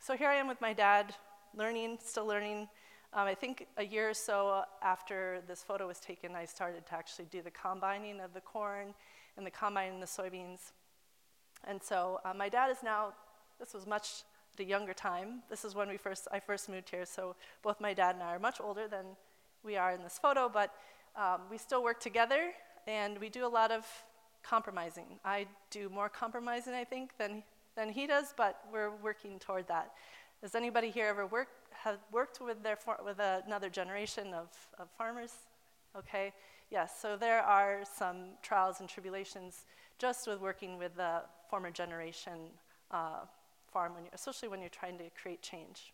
So here I am with my dad, still learning. I think a year or so after this photo was taken, I started to actually do the combining of the corn and the combining the soybeans. And so my dad is now, this was much at a younger time. This is when I first moved here, so both my dad and I are much older than we are in this photo, but we still work together, and we do a lot of compromising. I do more compromising, I think, than he does, but we're working toward that. Does anybody here ever have worked with another generation of farmers? Okay, yes, so there are some trials and tribulations just with working with the former generation farm, especially when you're trying to create change.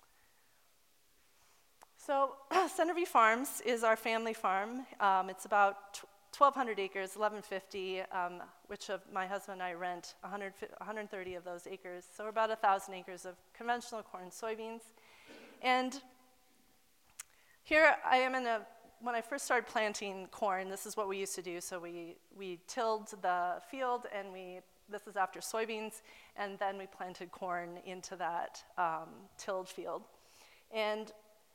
So Centerview Farms is our family farm. It's about 1,200 acres, 1,150, which my husband and I rent 130 of those acres. So we're about 1,000 acres of conventional corn and soybeans. And here I am when I first started planting corn, this is what we used to do. So we tilled the field, and this is after soybeans, and then we planted corn into that tilled field. And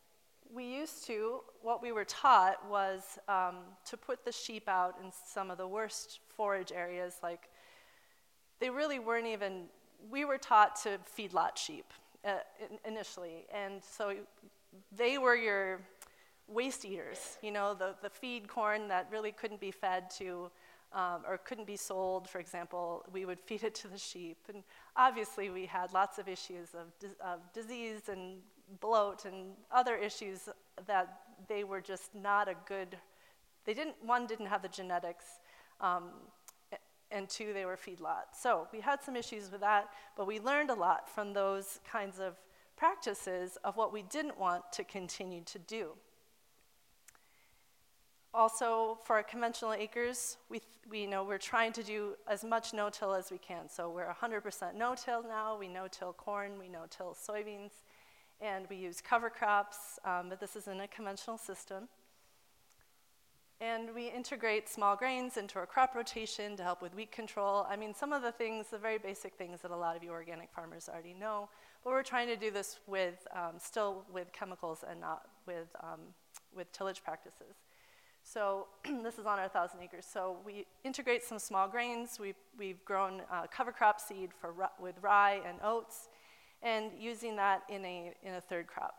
what we were taught was to put the sheep out in some of the worst forage areas. Like, they really weren't even, we were taught to feedlot sheep initially. And so they were your waste eaters, the feed corn that really couldn't be fed to, or couldn't be sold, for example. We would feed it to the sheep. And obviously we had lots of issues of disease and bloat and other issues that they were just not a good, one, didn't have the genetics, and two, they were feedlot. So we had some issues with that, but we learned a lot from those kinds of practices of what we didn't want to continue to do. Also, for our conventional acres, we're trying to do as much no-till as we can. So we're 100% no-till now. We no-till corn, we no-till soybeans, and we use cover crops, but this isn't a conventional system. And we integrate small grains into our crop rotation to help with weed control. I mean, some of the things, the very basic things that a lot of you organic farmers already know, but we're trying to do this still with chemicals and not with tillage practices. So this is on our 1,000 acres. So we integrate some small grains. We've grown cover crop seed with rye and oats, and using that in a third crop.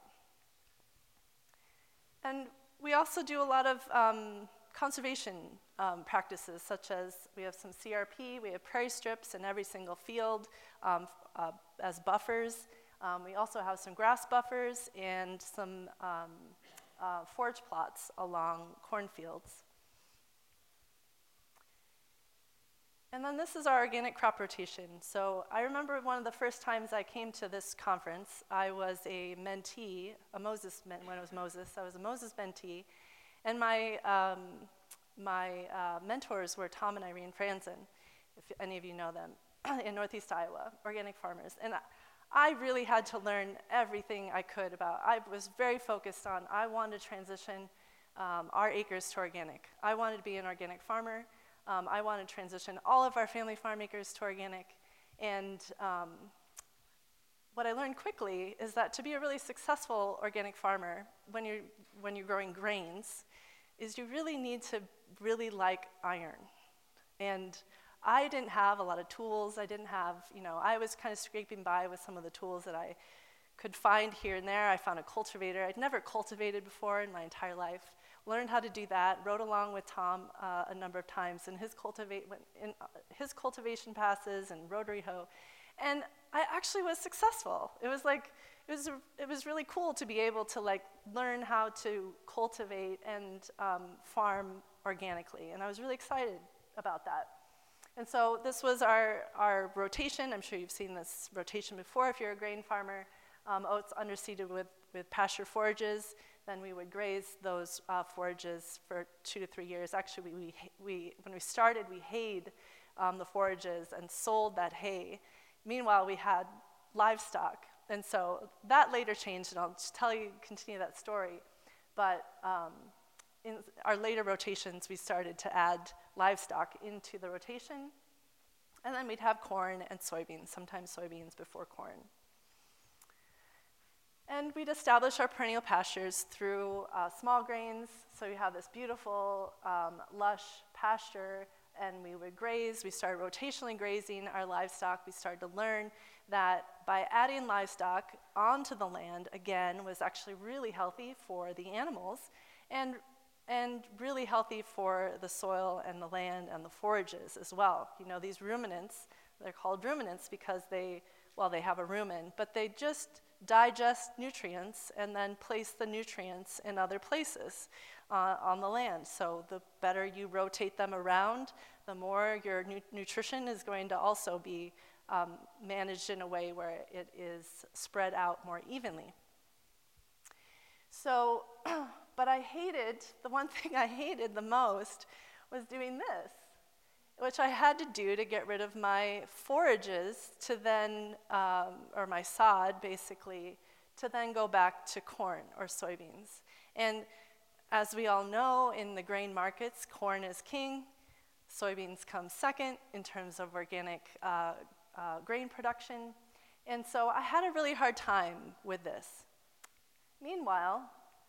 And we also do a lot of conservation practices, such as we have some CRP, we have prairie strips in every single field as buffers. We also have some grass buffers and some forage plots along cornfields. And then this is our organic crop rotation. So I remember one of the first times I came to this conference, I was a mentee, when it was Moses, I was a Moses mentee, and my mentors were Tom and Irene Franzen, if any of you know them, in Northeast Iowa, organic farmers. And I really had to learn everything I could about. I was very focused on, I wanted to transition our acres to organic. I wanted to be an organic farmer. I wanted to transition all of our family farm acres to organic. And what I learned quickly is that to be a really successful organic farmer, when you're growing grains, is you really need to really like iron. And I didn't have a lot of tools. I was kind of scraping by with some of the tools that I could find here and there. I found a cultivator. I'd never cultivated before in my entire life. Learned how to do that, rode along with Tom a number of times in his cultivation passes and rotary hoe, and I actually was successful. It was really cool to be able to learn how to cultivate and farm organically, and I was really excited about that. And so this was our rotation. I'm sure you've seen this rotation before if you're a grain farmer. Oats underseeded with pasture forages. Then we would graze those forages for 2 to 3 years. Actually, when we started, we hayed the forages and sold that hay. Meanwhile, we had livestock. And so that later changed, and I'll just continue that story. But in our later rotations, we started to add livestock into the rotation. And then we'd have corn and soybeans, sometimes soybeans before corn. And we'd establish our perennial pastures through small grains. So we have this beautiful, lush pasture, and we would graze. We started rotationally grazing our livestock. We started to learn that by adding livestock onto the land, again, was actually really healthy for the animals and really healthy for the soil and the land and the forages as well. You know, these ruminants, they're called ruminants because they have a rumen, but they just digest nutrients and then place the nutrients in other places on the land. So the better you rotate them around, the more your nutrition is going to also be managed in a way where it is spread out more evenly. So, but the one thing I hated the most was doing this, which I had to do to get rid of my forages to then, or my sod basically, to then go back to corn or soybeans. And as we all know, in the grain markets, corn is king, soybeans come second in terms of organic grain production. And so I had a really hard time with this. Meanwhile,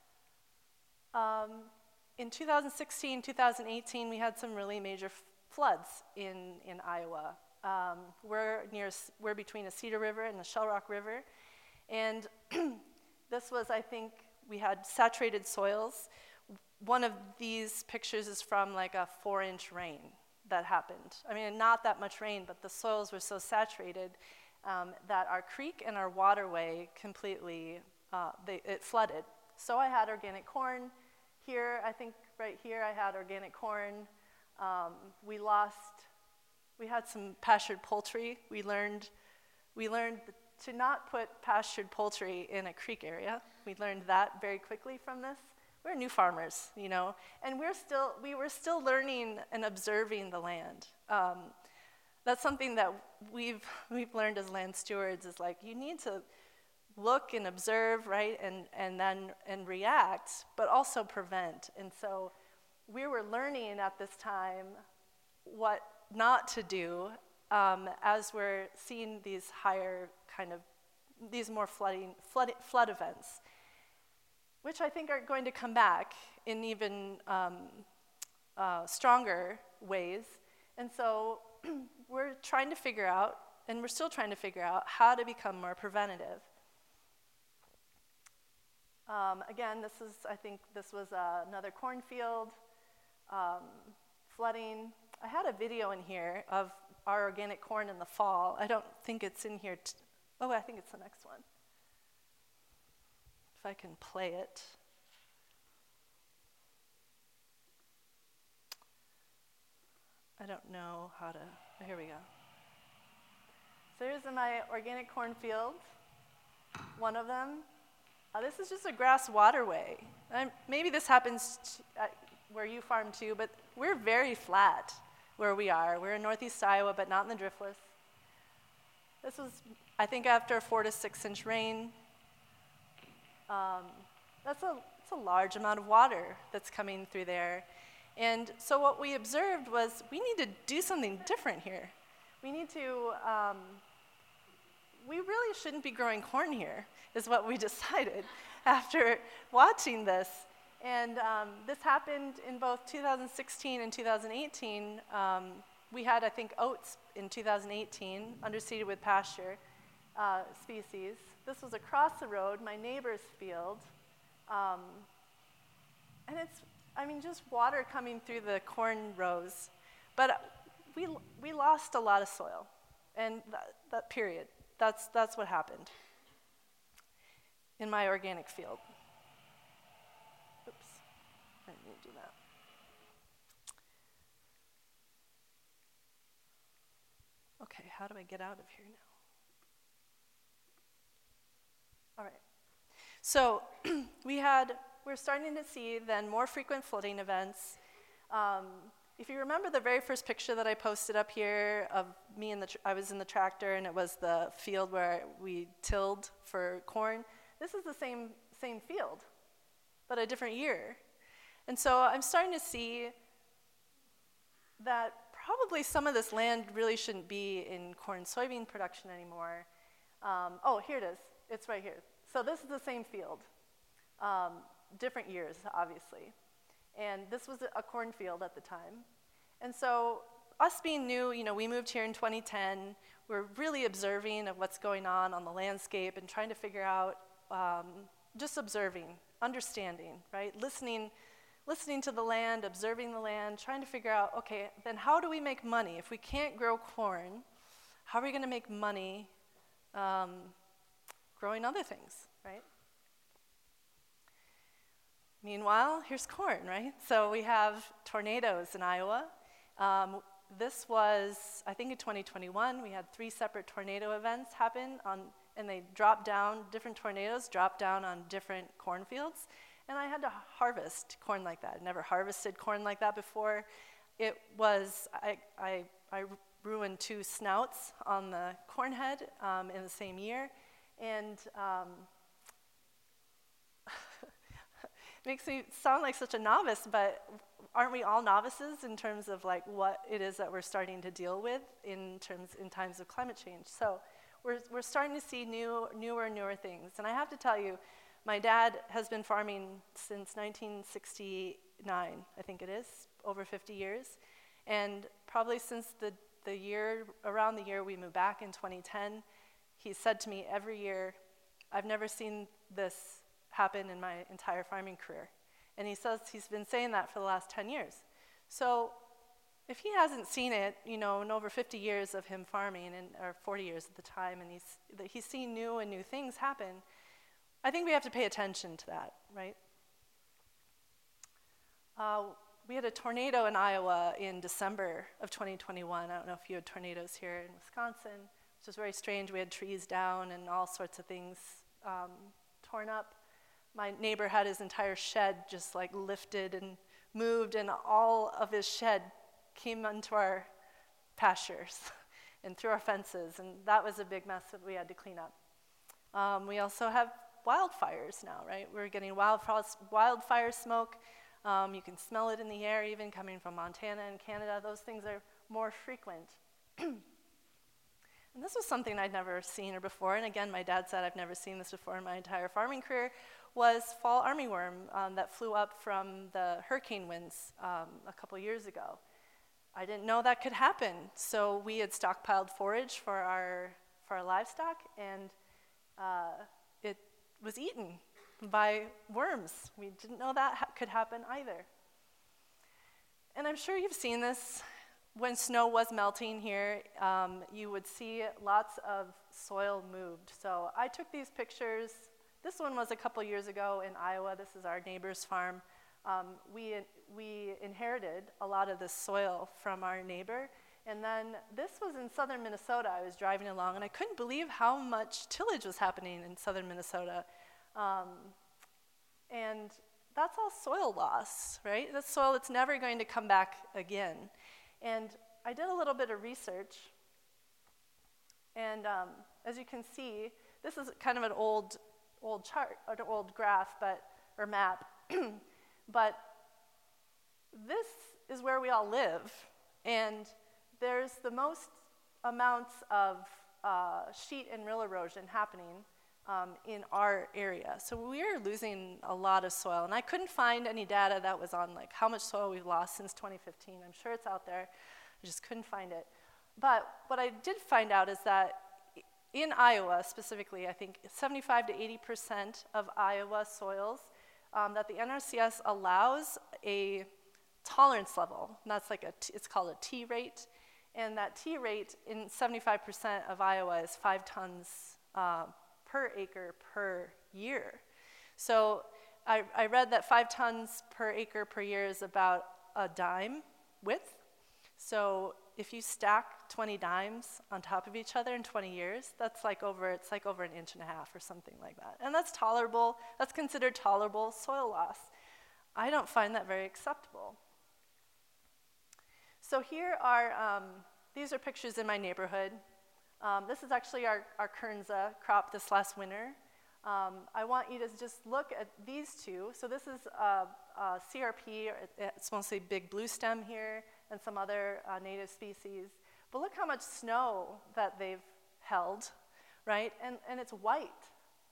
in 2016, 2018, we had some really major floods in Iowa. We're between a Cedar River and the Shell Rock River, and this was, I think, we had saturated soils. One of these pictures is from like a 4-inch rain that happened. I mean, not that much rain, but the soils were so saturated that our creek and our waterway completely, it flooded. So I had organic corn here. I think right here I had organic corn. We had some pastured poultry. We learned to not put pastured poultry in a creek area. We learned that very quickly from this. We're new farmers, you know, and we were still learning and observing the land. That's something that we've learned as land stewards is like you need to look and observe, right, and then react, but also prevent. And so we were learning at this time what not to do as we're seeing these higher these more flood events, which I think are going to come back in even stronger ways. And so we're trying to figure out, and we're still trying to figure out, how to become more preventative. Again, I think this was another cornfield, flooding. I had a video in here of our organic corn in the fall. I don't think it's in here. I think it's the next one. If I can play it. I don't know how to, here we go. So here's my organic cornfield, one of them. This is just a grass waterway. Maybe this happens where you farm too, but we're very flat where we are. We're in northeast Iowa, but not in the driftless. This was, I think, after a 4 to 6 inch rain. That's a large amount of water that's coming through there. And so what we observed was we need to do something different here. We need to, we really shouldn't be growing corn here, is what we decided after watching this. And this happened in both 2016 and 2018. We had, I think, oats in 2018, underseeded with pasture species. This was across the road, my neighbor's field. And it's, just water coming through the corn rows. But we lost a lot of soil. And that period, that's what happened in my organic field. Oops, I didn't mean to do that. Okay, how do I get out of here now? All right. So we're starting to see then more frequent flooding events. If you remember the very first picture that I posted up here of me I was in the tractor and it was the field where we tilled for corn. This is the same field, but a different year. And so I'm starting to see that probably some of this land really shouldn't be in corn and soybean production anymore. Here it is. It's right here. So this is the same field, different years, obviously. And this was a cornfield at the time. And so us being new, we moved here in 2010. We're really observing of what's going on the landscape and trying to figure out, just observing, understanding, right? Listening to the land, observing the land, trying to figure out, okay, then how do we make money? If we can't grow corn, how are we going to make money growing other things, right? Meanwhile, here's corn, right? So we have tornadoes in Iowa. This was, I think in 2021, we had 3 separate tornado events happen, and they dropped down, different tornadoes dropped down on different cornfields. And I had to harvest corn like that. I'd never harvested corn like that before. It was, I ruined 2 snouts on the corn head in the same year. And makes me sound like such a novice, but aren't we all novices in terms of like what it is that we're starting to deal with in times of climate change? So we're starting to see newer things. And I have to tell you, my dad has been farming since 1969, I think it is, over 50 years. And probably since around the year we moved back in 2010, he said to me every year, I've never seen this happen in my entire farming career. And he says he's been saying that for the last 10 years. So if he hasn't seen it, in over 50 years of him farming, or 40 years at the time, and he's seen new things happen, I think we have to pay attention to that, right? We had a tornado in Iowa in December of 2021. I don't know if you had tornadoes here in Wisconsin, which was very strange. We had trees down and all sorts of things torn up. My neighbor had his entire shed just like lifted and moved, and all of his shed came into our pastures and through our fences, and that was a big mess that we had to clean up. We also have wildfires now, right? We're getting wildfire smoke. You can smell it in the air, even coming from Montana and Canada. Those things are more frequent. And this was something I'd never seen before, and again, my dad said I've never seen this before in my entire farming career, was fall armyworm that flew up from the hurricane winds a couple years ago. I didn't know that could happen, so we had stockpiled forage for our livestock, and it was eaten by worms. We didn't know that could happen either. And I'm sure you've seen this. When snow was melting here, you would see lots of soil moved. So I took these pictures. This one was a couple years ago in Iowa. This is our neighbor's farm. We inherited a lot of this soil from our neighbor. And then this was in southern Minnesota. I was driving along, and I couldn't believe how much tillage was happening in southern Minnesota. And that's all soil loss, right? That's soil that's never going to come back again. And I did a little bit of research, and as you can see, this is kind of an old chart, or an old graph, or map, but this is where we all live, and there's the most amounts of sheet and rill erosion happening in our area. So we're losing a lot of soil, and I couldn't find any data that was on like how much soil we've lost since 2015. I'm sure it's out there. I just couldn't find it. But what I did find out is that in Iowa specifically, I think 75 to 80% of Iowa soils that the NRCS allows a tolerance level, and that's like it's called a T rate, and that T rate in 75% of Iowa is 5 tons per acre per year. So I read that 5 tons per acre per year is about a dime width. So if you stack 20 dimes on top of each other in 20 years, it's like over an inch and a half or something like that. And that's tolerable. That's considered tolerable soil loss. I don't find that very acceptable. So here are, these are pictures in my neighborhood. This is actually our Kernza crop this last winter. I want you to just look at these two. So this is CRP, it's mostly big blue stem here, and some other native species. But look how much snow that they've held, right? And it's white.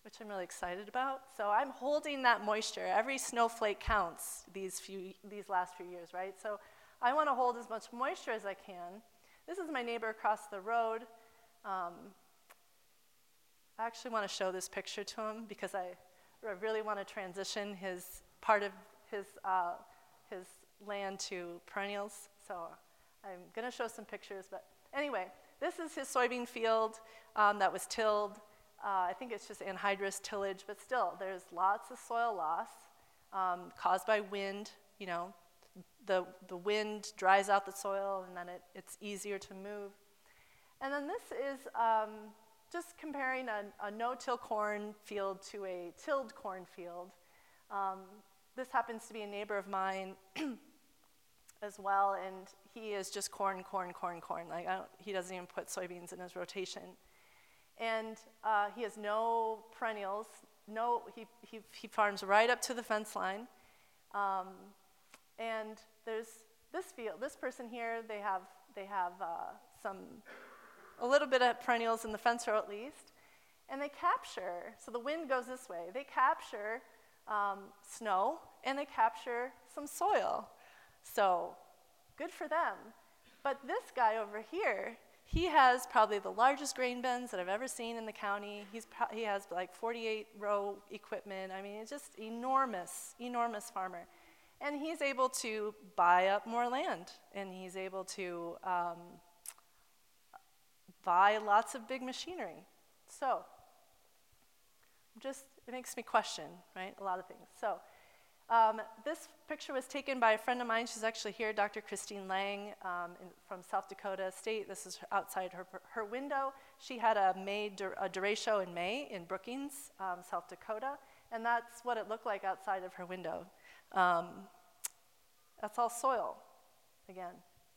which I'm really excited about. So I'm holding that moisture. Every snowflake counts these last few years, right? So I want to hold as much moisture as I can. This is my neighbor across the road. I actually want to show this picture to him because I really want to transition part of his land to perennials. So I'm going to show some pictures. But anyway, this is his soybean field that was tilled. I think it's just anhydrous tillage, but still, there's lots of soil loss caused by wind. You know, the wind dries out the soil, and then it's easier to move. And then this is just comparing a no-till corn field to a tilled corn field. This happens to be a neighbor of mine as well, and he is just corn. Like he doesn't even put soybeans in his rotation. And he has no perennials. He farms right up to the fence line. And there's this field. This person here, they have a little bit of perennials in the fence row at least, and they capture. So the wind goes this way. They capture snow and they capture some soil. So good for them. But this guy over here, he has probably the largest grain bins that I've ever seen in the county. He has like 48-row equipment. I mean, it's just enormous farmer. And he's able to buy up more land, and he's able to buy lots of big machinery. So it makes me question, right, a lot of things. So this picture was taken by a friend of mine. She's actually here, Dr. Christine Lang from South Dakota State. This is outside her window. She had a derecho in May in Brookings, South Dakota, and that's what it looked like outside of her window. That's all soil, again.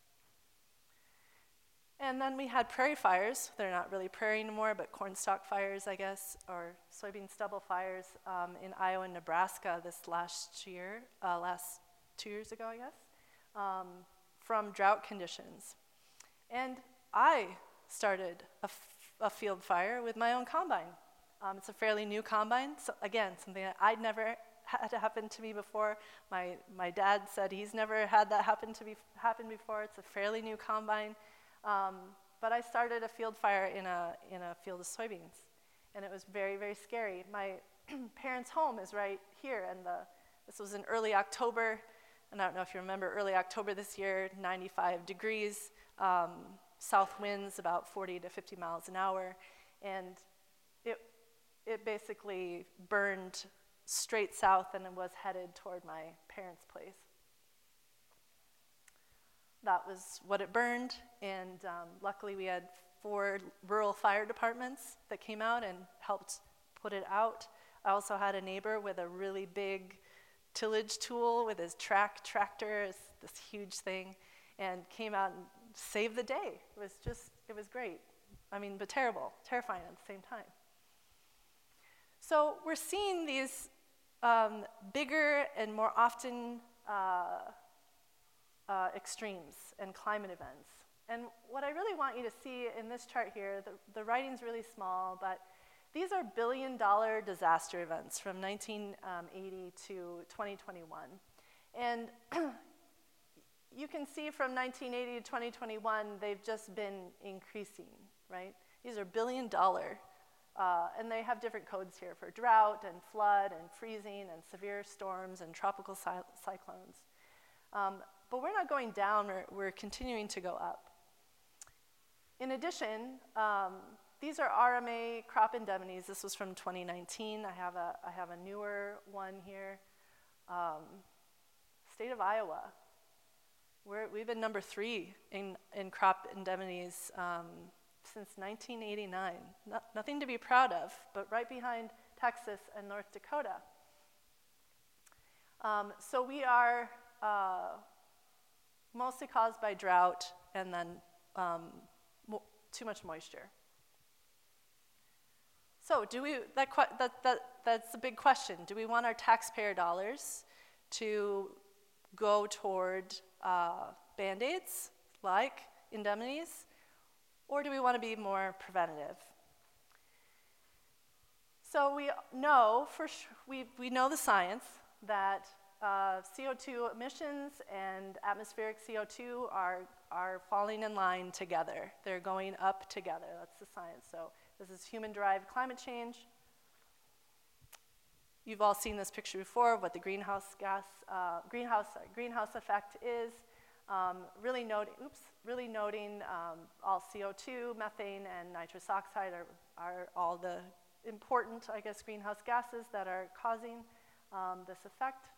And then we had prairie fires. They're not really prairie anymore, but cornstalk fires, I guess, or soybean stubble fires in Iowa and Nebraska this last 2 years ago, I guess, from drought conditions. And I started a field fire with my own combine. It's a fairly new combine. So again, something that I'd never had happen to me before. My dad said he's never had that happen before. It's a fairly new combine. But I started a field fire in a field of soybeans, and it was very, very scary. My parents' home is right here, and this was in early October, and I don't know if you remember early October this year, 95 degrees, south winds about 40 to 50 miles an hour, and it basically burned straight south and was headed toward my parents' place. That was what it burned, and luckily we had 4 rural fire departments that came out and helped put it out. I also had a neighbor with a really big tillage tool with his tractor, this huge thing, and came out and saved the day. It was great. I mean, but terrifying at the same time. So we're seeing these bigger and more often extremes and climate events. And what I really want you to see in this chart here, the writing's really small, but these are billion-dollar disaster events from 1980 to 2021. And you can see from 1980 to 2021, they've just been increasing, right? These are billion-dollar, and they have different codes here for drought and flood and freezing and severe storms and tropical cyclones. But we're not going down, we're continuing to go up. In addition, these are RMA crop indemnities. This was from 2019. I have a newer one here. State of Iowa. We've been number 3 in crop indemnities since 1989. Nothing to be proud of, but right behind Texas and North Dakota. So we are mostly caused by drought and then too much moisture. So that's a big question. Do we want our taxpayer dollars to go toward Band-Aids like indemnities, or do we want to be more preventative? So we know we know the science that CO2 emissions and atmospheric CO2 are falling in line together. They're going up together. That's the science. So this is human-derived climate change. You've all seen this picture before of what the greenhouse effect is. Really noting all CO2, methane, and nitrous oxide are all the important, I guess, greenhouse gases that are causing this effect.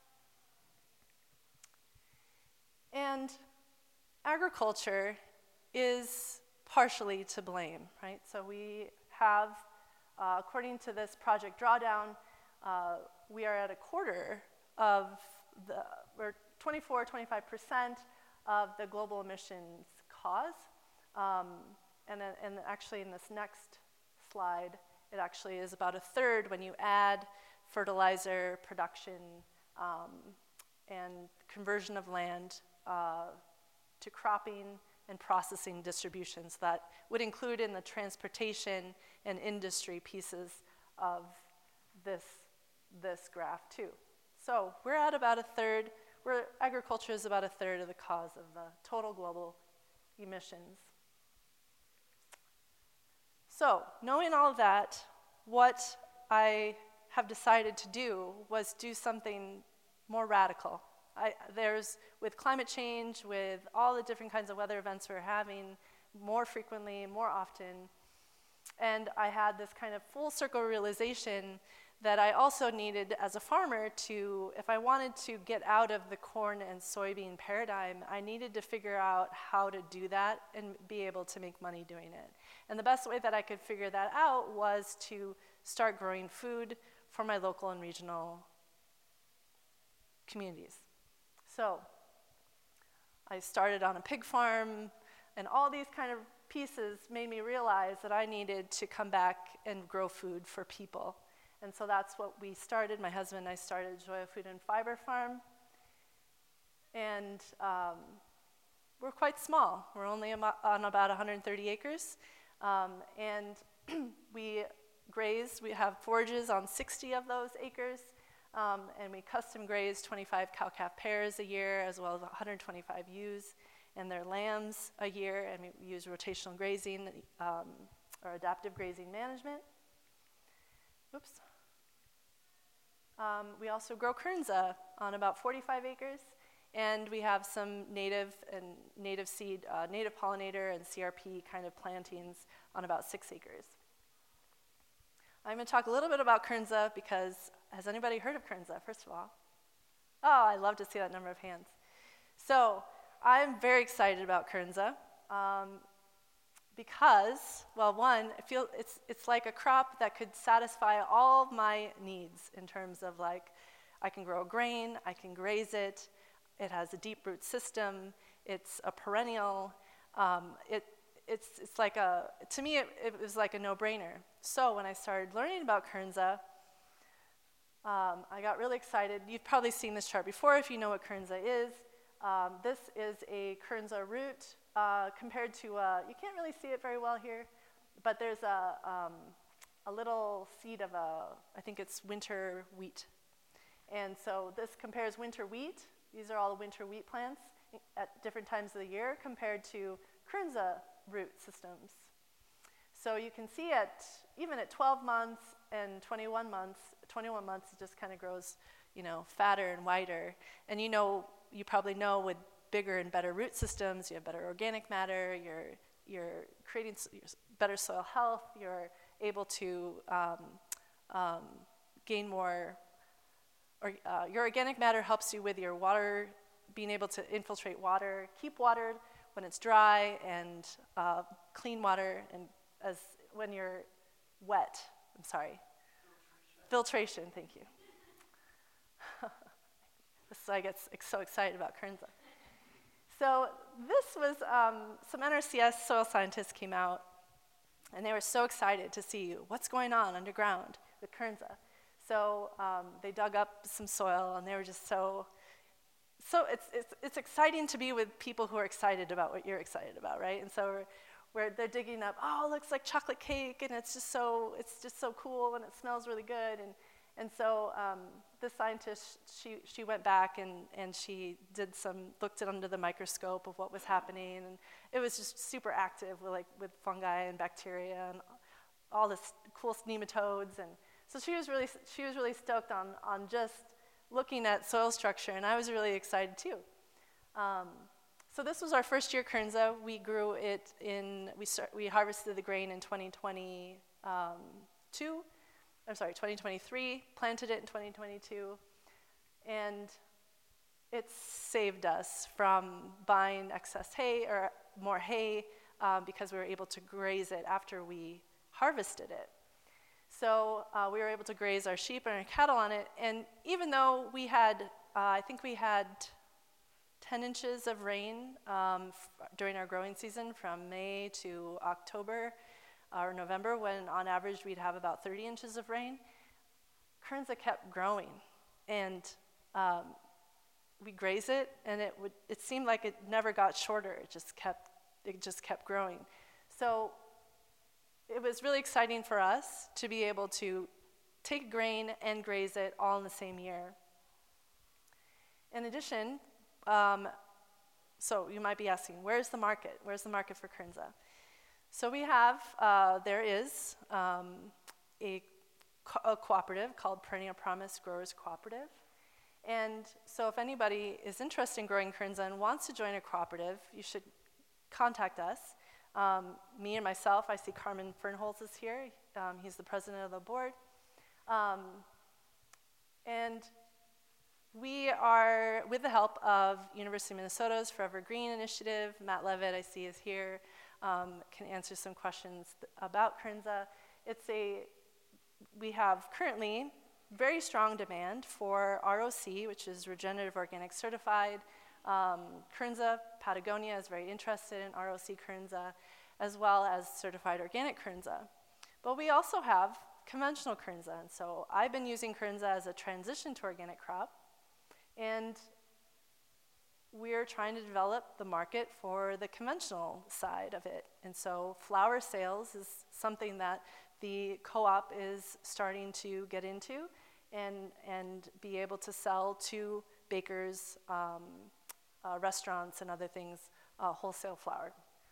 And agriculture is partially to blame, right? So we have, according to this Project Drawdown, we are at a quarter of we're 25% of the global emissions cause. And actually in this next slide, it actually is about a third when you add fertilizer production and conversion of land to cropping and processing distributions. That would include in the transportation and industry pieces of this graph too. So we're at about a third, agriculture is about a third of the cause of the total global emissions. So knowing all of that, what I have decided to do was do something more radical. With climate change, with all the different kinds of weather events we're having more frequently, more often, and I had this kind of full circle realization that I also needed as a farmer to, if I wanted to get out of the corn and soybean paradigm, I needed to figure out how to do that and be able to make money doing it. And the best way that I could figure that out was to start growing food for my local and regional communities. So I started on a pig farm, and all these kind of pieces made me realize that I needed to come back and grow food for people. And so that's what we started. My husband and I started Joya Food and Fiber Farm. And we're quite small. We're only on about 130 acres. And we graze. We have forages on 60 of those acres. And we custom graze 25 cow-calf pairs a year, as well as 125 ewes and their lambs a year. And we use rotational grazing or adaptive grazing management. Oops. We also grow kernza on about 45 acres, and we have some native seed, native pollinator and CRP kind of plantings on about 6 acres. I'm going to talk a little bit about kernza because has anybody heard of kernza, first of all? Oh, I love to see that number of hands. So I'm very excited about kernza. Because, well, one, I feel it's like a crop that could satisfy all of my needs in terms of like, I can grow a grain, I can graze it, it has a deep root system, it's a perennial, it's like to me it was like a no-brainer. So when I started learning about kernza, I got really excited. You've probably seen this chart before if you know what kernza is. This is a kernza root. Compared to, you can't really see it very well here, but there's a little seed of I think it's winter wheat. And so this compares winter wheat. These are all the winter wheat plants at different times of the year compared to kernza root systems. So you can see even at 12 months and 21 months it just kind of grows, fatter and wider. And you probably know with bigger and better root systems, you have better organic matter, you're creating better soil health, you're able to gain more, your organic matter helps you with your water, being able to infiltrate water, keep water when it's dry, and clean water, and when you're wet, Filtration, thank you. So I get so excited about kernza. So this was, some NRCS soil scientists came out, and they were so excited to see what's going on underground with kernza. So they dug up some soil, and they were just so it's exciting to be with people who are excited about what you're excited about, right? And so where they're digging up, oh, it looks like chocolate cake, and it's just so cool, and it smells really good. And so the scientist, she went back and she looked it under the microscope of what was happening, and it was just super active with fungi and bacteria and all this cool nematodes. And so she was really stoked on just looking at soil structure, and I was really excited too. So this was our first year Kernza. We grew it we harvested the grain in 2023, planted it in 2022, and it saved us from buying excess hay or more hay because we were able to graze it after we harvested it. So we were able to graze our sheep and our cattle on it, and even though we had, I think we had 10 inches of rain during our growing season from May to October or November, when on average we'd have about 30 inches of rain, Kernza kept growing, and we graze it, and it seemed like it never got shorter. It just kept growing. So it was really exciting for us to be able to take grain and graze it all in the same year. In addition, so you might be asking, where's the market? Where's the market for Kernza? So we have, there is a cooperative called Perennial Promise Growers Cooperative. And so if anybody is interested in growing Kernza and wants to join a cooperative, you should contact us. Me and myself, I see Carmen Fernholz is here. He's the president of the board. And we are, with the help of University of Minnesota's Forever Green Initiative, Matt Levitt, I see, is here, can answer some questions about Kernza. We have currently very strong demand for ROC, which is Regenerative Organic Certified. Kernza, Patagonia is very interested in ROC Kernza, as well as certified organic Kernza. But we also have conventional Kernza, and so I've been using Kernza as a transition to organic crop, and we're trying to develop the market for the conventional side of it. And so flour sales is something that the co-op is starting to get into and be able to sell to bakers, restaurants, and other things, wholesale flour.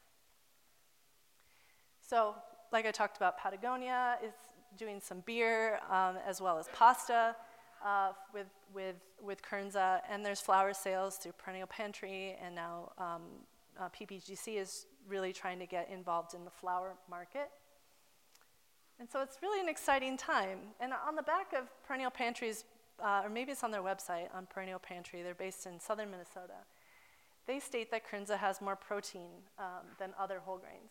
So, like I talked about, Patagonia is doing some beer as well as pasta with Kernza, and there's flour sales through Perennial Pantry, and now PPGC is really trying to get involved in the flour market. And so it's really an exciting time. And on the back of Perennial Pantry's, or maybe it's on their website, on Perennial Pantry, they're based in southern Minnesota, they state that Kernza has more protein than other whole grains.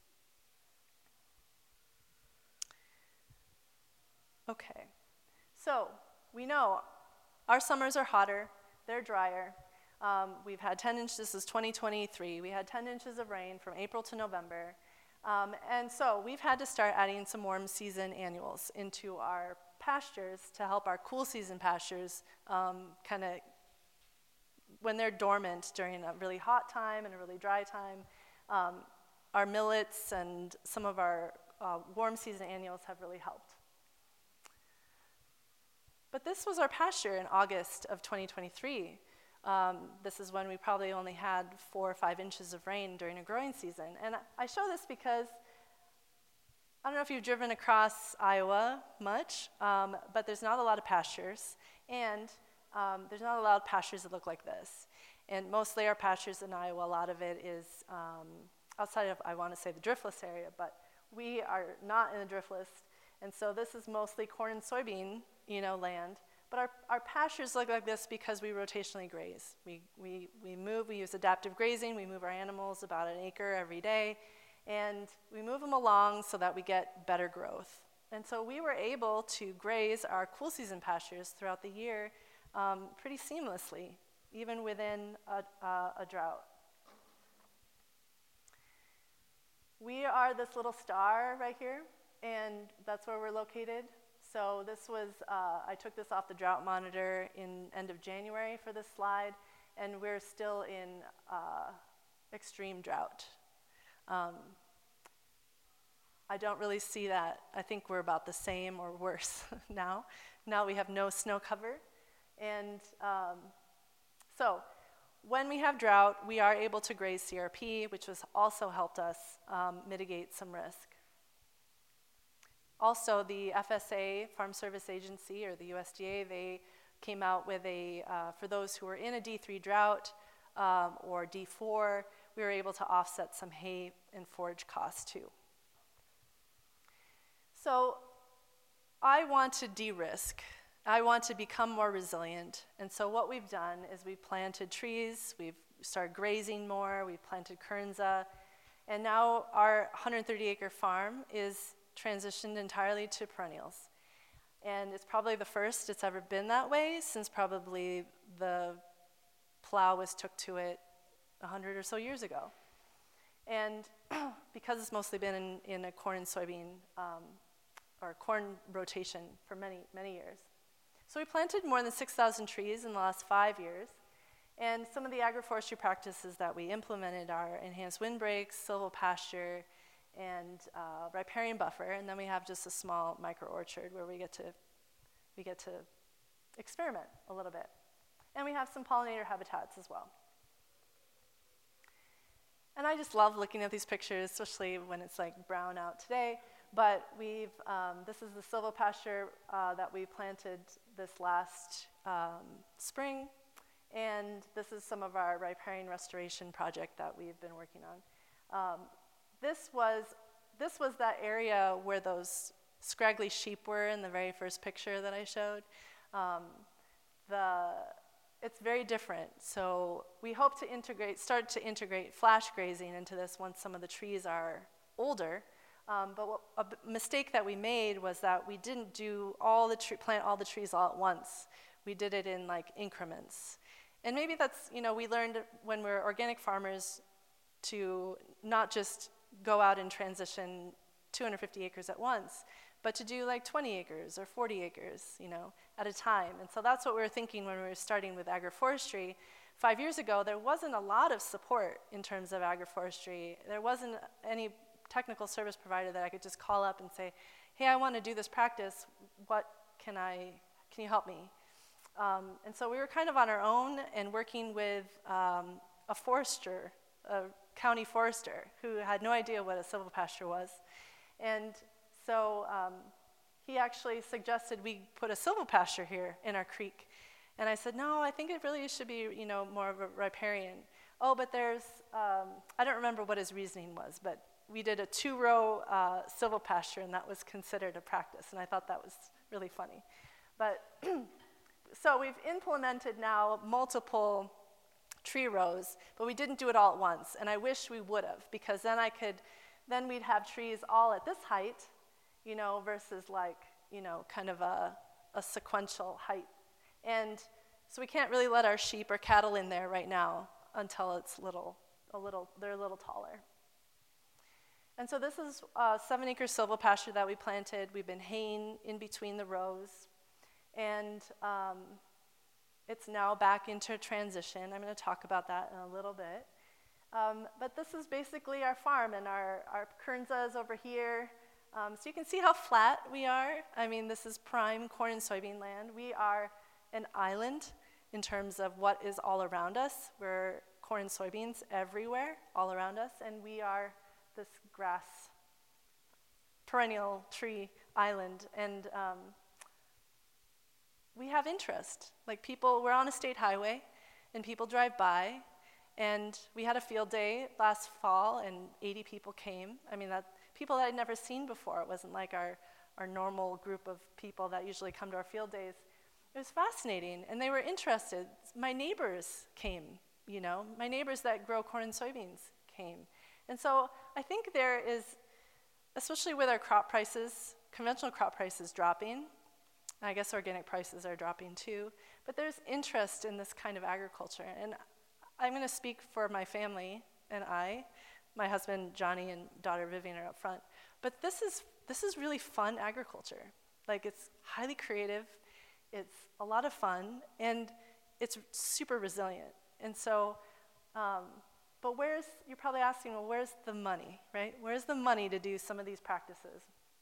Okay, so we know our summers are hotter, they're drier. We've had 10 inches, this is 2023, we had 10 inches of rain from April to November. And so we've had to start adding some warm season annuals into our pastures to help our cool season pastures kind of, when they're dormant during a really hot time and a really dry time, our millets and some of our warm season annuals have really helped. But this was our pasture in August of 2023. This is when we probably only had 4 or 5 inches of rain during a growing season. And I show this because I don't know if you've driven across Iowa much, but there's not a lot of pastures, and there's not a lot of pastures that look like this. And mostly our pastures in Iowa, a lot of it is outside of, I want to say, the driftless area, but we are not in the driftless, and so this is mostly corn and soybean, land. But our pastures look like this because we rotationally graze. We move, we use adaptive grazing, we move our animals about an acre every day, and we move them along so that we get better growth. And so we were able to graze our cool season pastures throughout the year pretty seamlessly, even within a drought. We are this little star right here, and that's where we're located. So this was, I took this off the drought monitor in end of January for this slide, and we're still in extreme drought. I don't really see that. I think we're about the same or worse now. Now we have no snow cover. And so when we have drought, we are able to graze CRP, which has also helped us mitigate some risk. Also, the FSA, Farm Service Agency, or the USDA, they came out with for those who were in a D3 drought or D4, we were able to offset some hay and forage costs too. So I want to de-risk. I want to become more resilient. And so what we've done is we've planted trees, we've started grazing more, we've planted Kernza, and now our 130-acre farm is transitioned entirely to perennials. And it's probably the first it's ever been that way since probably the plow was took to it 100 or so years ago. And because it's mostly been in a corn and soybean or corn rotation for many, many years. So we planted more than 6,000 trees in the last 5 years. And some of the agroforestry practices that we implemented are enhanced windbreaks, silvopasture, and riparian buffer. And then we have just a small micro orchard where we get to experiment a little bit. And we have some pollinator habitats as well. And I just love looking at these pictures, especially when it's like brown out today. But this is the silvopasture that we planted this last spring. And this is some of our riparian restoration project that we've been working on. This was that area where those scraggly sheep were in the very first picture that I showed. It's very different. So we hope to start to integrate flash grazing into this once some of the trees are older. But a mistake that we made was that we didn't do plant all the trees all at once. We did it in like increments. And maybe that's, we learned when we're organic farmers to not just go out and transition 250 acres at once, but to do like 20 acres or 40 acres, at a time. And so that's what we were thinking when we were starting with agroforestry. 5 years ago, there wasn't a lot of support in terms of agroforestry. There wasn't any technical service provider that I could just call up and say, hey, I want to do this practice. Can you help me? And so we were kind of on our own and working with a forester, a county forester, who had no idea what a silvopasture was. And so he actually suggested we put a silvopasture here in our creek. And I said, no, I think it really should be, more of a riparian. Oh, but there's, I don't remember what his reasoning was, but we did a 2-row silvopasture, and that was considered a practice. And I thought that was really funny. But so we've implemented now multiple tree rows, but we didn't do it all at once. And I wish we would have, because then we'd have trees all at this height, versus like, kind of a sequential height. And so we can't really let our sheep or cattle in there right now until it's they're a little taller. And so this is a 7-acre silvopasture that we planted. We've been haying in between the rows. And it's now back into transition. I'm going to talk about that in a little bit. But this is basically our farm, and our Kernza is over here. So you can see how flat we are. I mean, this is prime corn and soybean land. We are an island in terms of what is all around us. We're corn and soybeans everywhere, all around us, and we are this grass, perennial tree island. And we have interest. Like we're on a state highway, and people drive by. And we had a field day last fall, and 80 people came. I mean, people that I'd never seen before. It wasn't like our normal group of people that usually come to our field days. It was fascinating, and they were interested. My neighbors came, My neighbors that grow corn and soybeans came. And so I think there is, especially with our crop prices, conventional crop prices dropping, I guess organic prices are dropping too, but there's interest in this kind of agriculture. And I'm going to speak for my family and my husband Johnny and daughter Vivian are up front. But this is really fun agriculture. Like, it's highly creative, it's a lot of fun, and it's super resilient. And so But you're probably asking, well, where's the money, right? Where's the money to do some of these practices?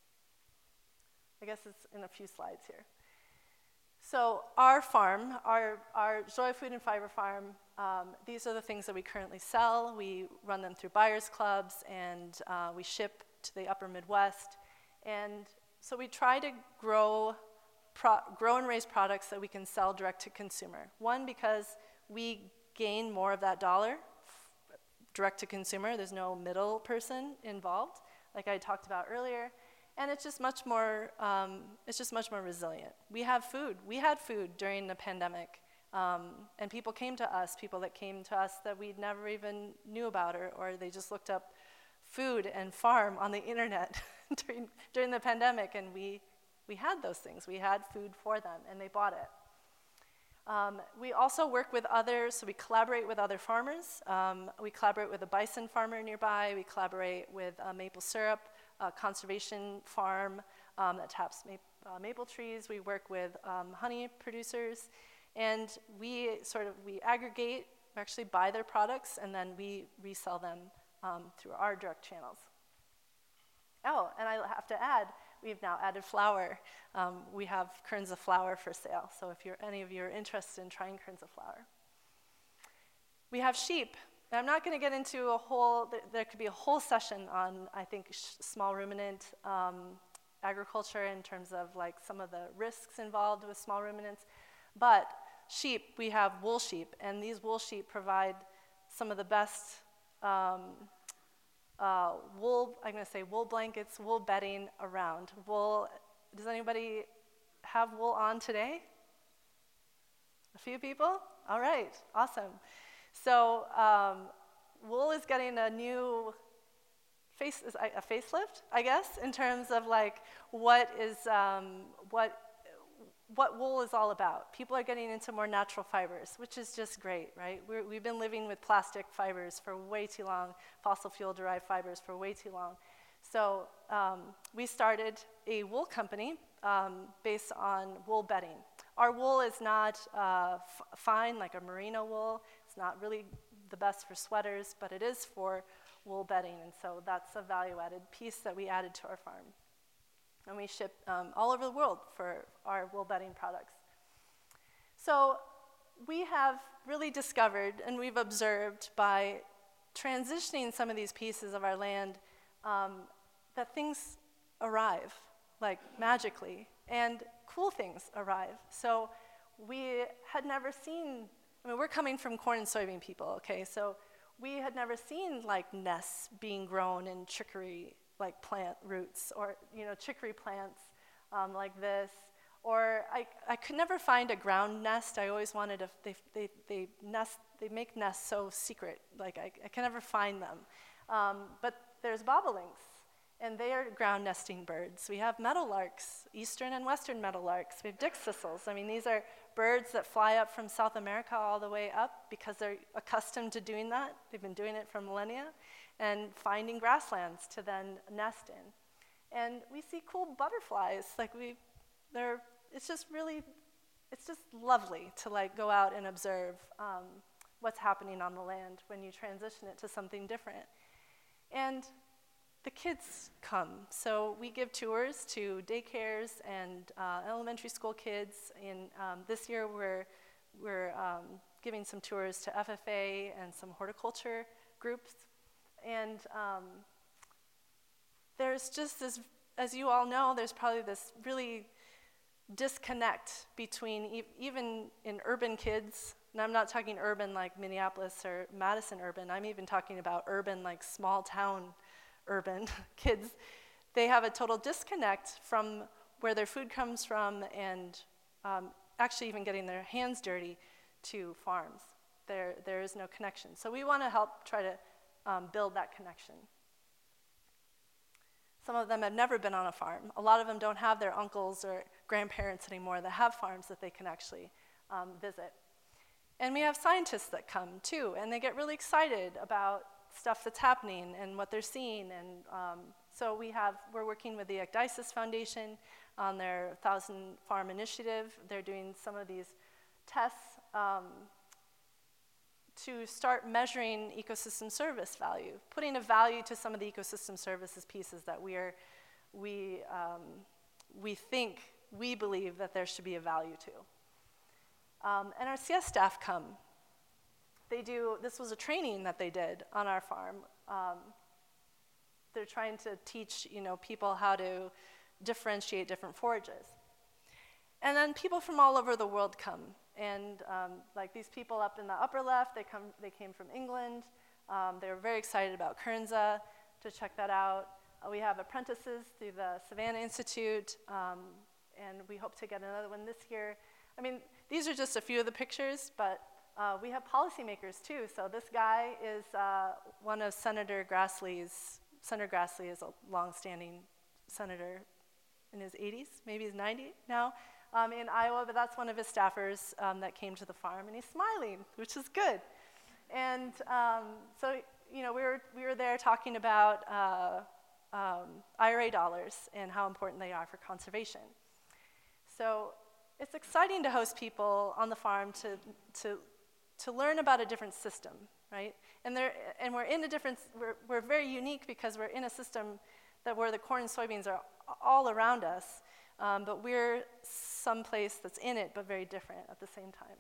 I guess it's in a few slides here. So our farm, our Joy Food and Fiber Farm, these are the things that we currently sell. We run them through buyers clubs, and we ship to the upper Midwest. And so we try to grow and raise products that we can sell direct to consumer. One, because we gain more of that dollar direct to consumer. There's no middle person involved, like I talked about earlier. And it's just much more resilient. We have food. We had food during the pandemic. And people came to us, people that came to us that we'd never even knew about, or they just looked up food and farm on the internet during the pandemic, and we had those things. We had food for them, and they bought it. We also work with others, so we collaborate with other farmers. We collaborate with a bison farmer nearby. We collaborate with maple syrup, a conservation farm that taps maple trees. We work with honey producers, and we aggregate, we actually buy their products, and then we resell them through our direct channels. Oh, and I have to add, we've now added flour. We have Kernza flour for sale, so if any of you are interested in trying Kernza flour. We have sheep. Now, I'm not going to get into there could be a whole session on, I think, small ruminant agriculture in terms of like some of the risks involved with small ruminants. But sheep, we have wool sheep, and these wool sheep provide some of the best wool blankets, wool bedding around. Wool, does anybody have wool on today? A few people? All right, awesome. So wool is getting a new facelift, I guess, in terms of like what wool is all about. People are getting into more natural fibers, which is just great, right? We've been living with plastic fibers for way too long, fossil fuel-derived fibers for way too long. So we started a wool company based on wool bedding. Our wool is not fine like a merino wool. It's not really the best for sweaters, but it is for wool bedding, and so that's a value-added piece that we added to our farm. And we ship all over the world for our wool bedding products. So we have really discovered, and we've observed by transitioning some of these pieces of our land, that things arrive, like magically, and cool things arrive. So we had never seen, we're coming from corn and soybean people, okay? So we had never seen like nests being grown in chicory, like plant roots, or chicory plants like this. Or I could never find a ground nest. I always wanted they make nests so secret, like I can never find them. But there's bobolinks, and they are ground nesting birds. We have meadowlarks, eastern and western meadowlarks. We have dickthistles. I mean, these are birds that fly up from South America all the way up because they're accustomed to doing that. They've been doing it for millennia, and finding grasslands to then nest in. And we see cool butterflies. It's just lovely to like go out and observe what's happening on the land when you transition it to something different. And the kids come. So we give tours to daycares and elementary school kids. This year we're giving some tours to FFA and some horticulture groups. And there's just this, as you all know, there's probably this really disconnect between even in urban kids, and I'm not talking urban like Minneapolis or Madison urban, I'm even talking about urban like small town urban kids. They have a total disconnect from where their food comes from and actually even getting their hands dirty to farms. There is no connection. So we want to help try to build that connection. Some of them have never been on a farm. A lot of them don't have their uncles or grandparents anymore that have farms that they can actually visit. And we have scientists that come too, and they get really excited about stuff that's happening and what they're seeing. And so we're working with the Ecdysis Foundation on their 1,000 Farm Initiative. They're doing some of these tests to start measuring ecosystem service value, putting a value to some of the ecosystem services pieces that we believe that there should be a value to. And our CS staff come. This was a training that they did on our farm. They're trying to teach, people how to differentiate different forages. And then people from all over the world come. And like these people up in the upper left, they came from England. They were very excited about Kernza, to check that out. We have apprentices through the Savannah Institute, and we hope to get another one this year. I mean, these are just a few of the pictures, but we have policymakers too. So this guy is one of Senator Grassley's. Senator Grassley is a long-standing senator in his 80s, maybe he's 90 now, in Iowa, but that's one of his staffers that came to the farm, and he's smiling, which is good. And so, we were there talking about IRA dollars and how important they are for conservation. So it's exciting to host people on the farm to learn about a different system, right? And we're in a different, we're very unique because we're in a system where the corn and soybeans are all around us, but we're someplace that's in it, but very different at the same time.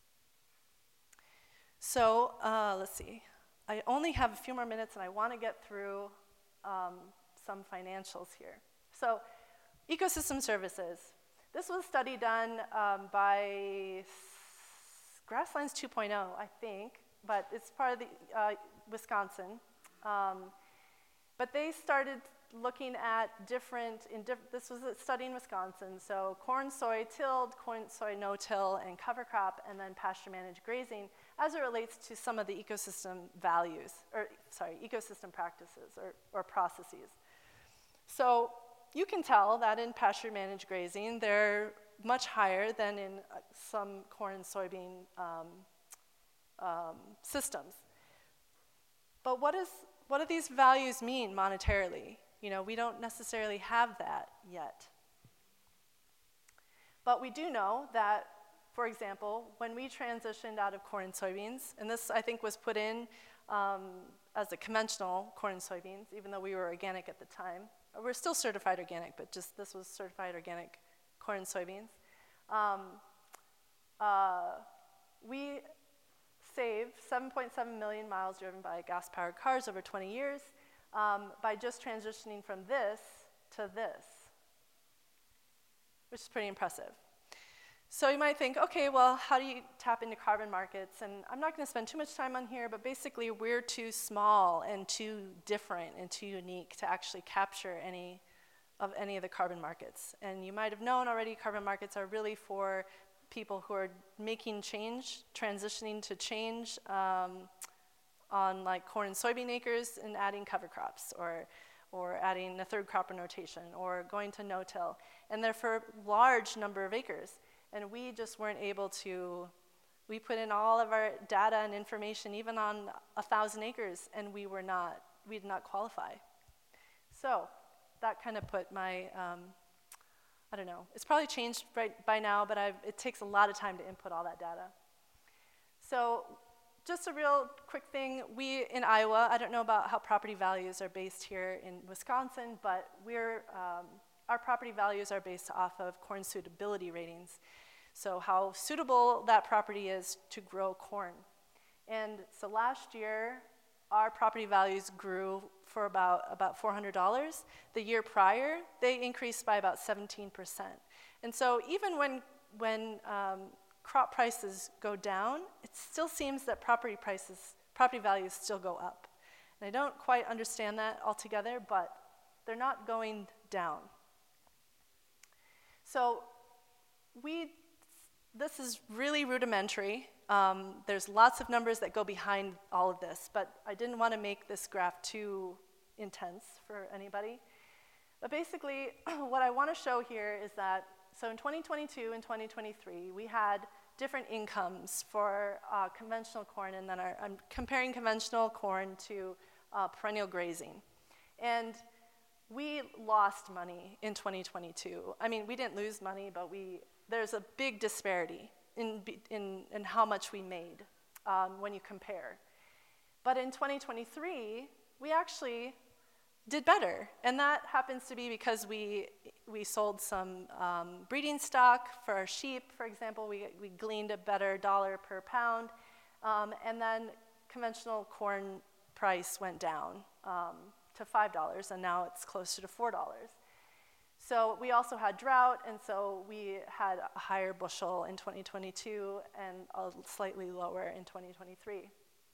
So let's see. I only have a few more minutes, and I want to get through some financials here. So ecosystem services. This was a study done by Grasslands 2.0, I think, but it's part of the Wisconsin. But they started looking at this was a study in Wisconsin, so corn, soy tilled, corn, soy no-till, and cover crop, and then pasture-managed grazing as it relates to some of the ecosystem ecosystem practices or processes. So you can tell that in pasture-managed grazing, they're much higher than in some corn and soybean systems. But what do these values mean monetarily? We don't necessarily have that yet. But we do know that, for example, when we transitioned out of corn and soybeans, and this I think was put in as a conventional corn and soybeans, even though we were organic at the time. We're still certified organic, but just this was certified organic corn and soybeans. We saved 7.7 million miles driven by gas-powered cars over 20 years by just transitioning from this to this, which is pretty impressive. So you might think, okay, well, how do you tap into carbon markets? And I'm not going to spend too much time on here, but basically we're too small and too different and too unique to actually capture any of the carbon markets. And you might have known already carbon markets are really for people who are making change, transitioning to change on like corn and soybean acres and adding cover crops or adding a third crop in rotation or going to no-till. And they're for a large number of acres. And we just weren't able to, we put in all of our data and information even on 1,000 acres, and we did not qualify. So that kind of put my, I don't know, it's probably changed by now, but it takes a lot of time to input all that data. So just a real quick thing, we in Iowa, I don't know about how property values are based here in Wisconsin, but our property values are based off of corn suitability ratings. So how suitable that property is to grow corn. And so last year, our property values grew for about $400. The year prior, they increased by about 17%. And so even when crop prices go down, it still seems that property values still go up. And I don't quite understand that altogether, but they're not going down. So this is really rudimentary. There's lots of numbers that go behind all of this, but I didn't want to make this graph too intense for anybody. But basically, what I want to show here is that, so in 2022 and 2023, we had different incomes for conventional corn, and then I'm comparing conventional corn to perennial grazing. And we lost money in 2022. I mean, we didn't lose money, but there's a big disparity in how much we made. when you compare. But in 2023, we actually did better, and that happens to be because we sold some breeding stock for our sheep, for example. We gleaned a better dollar per pound, and then conventional corn price went down to $5, and now it's closer to $4. So we also had drought, and so we had a higher bushel in 2022 and a slightly lower in 2023.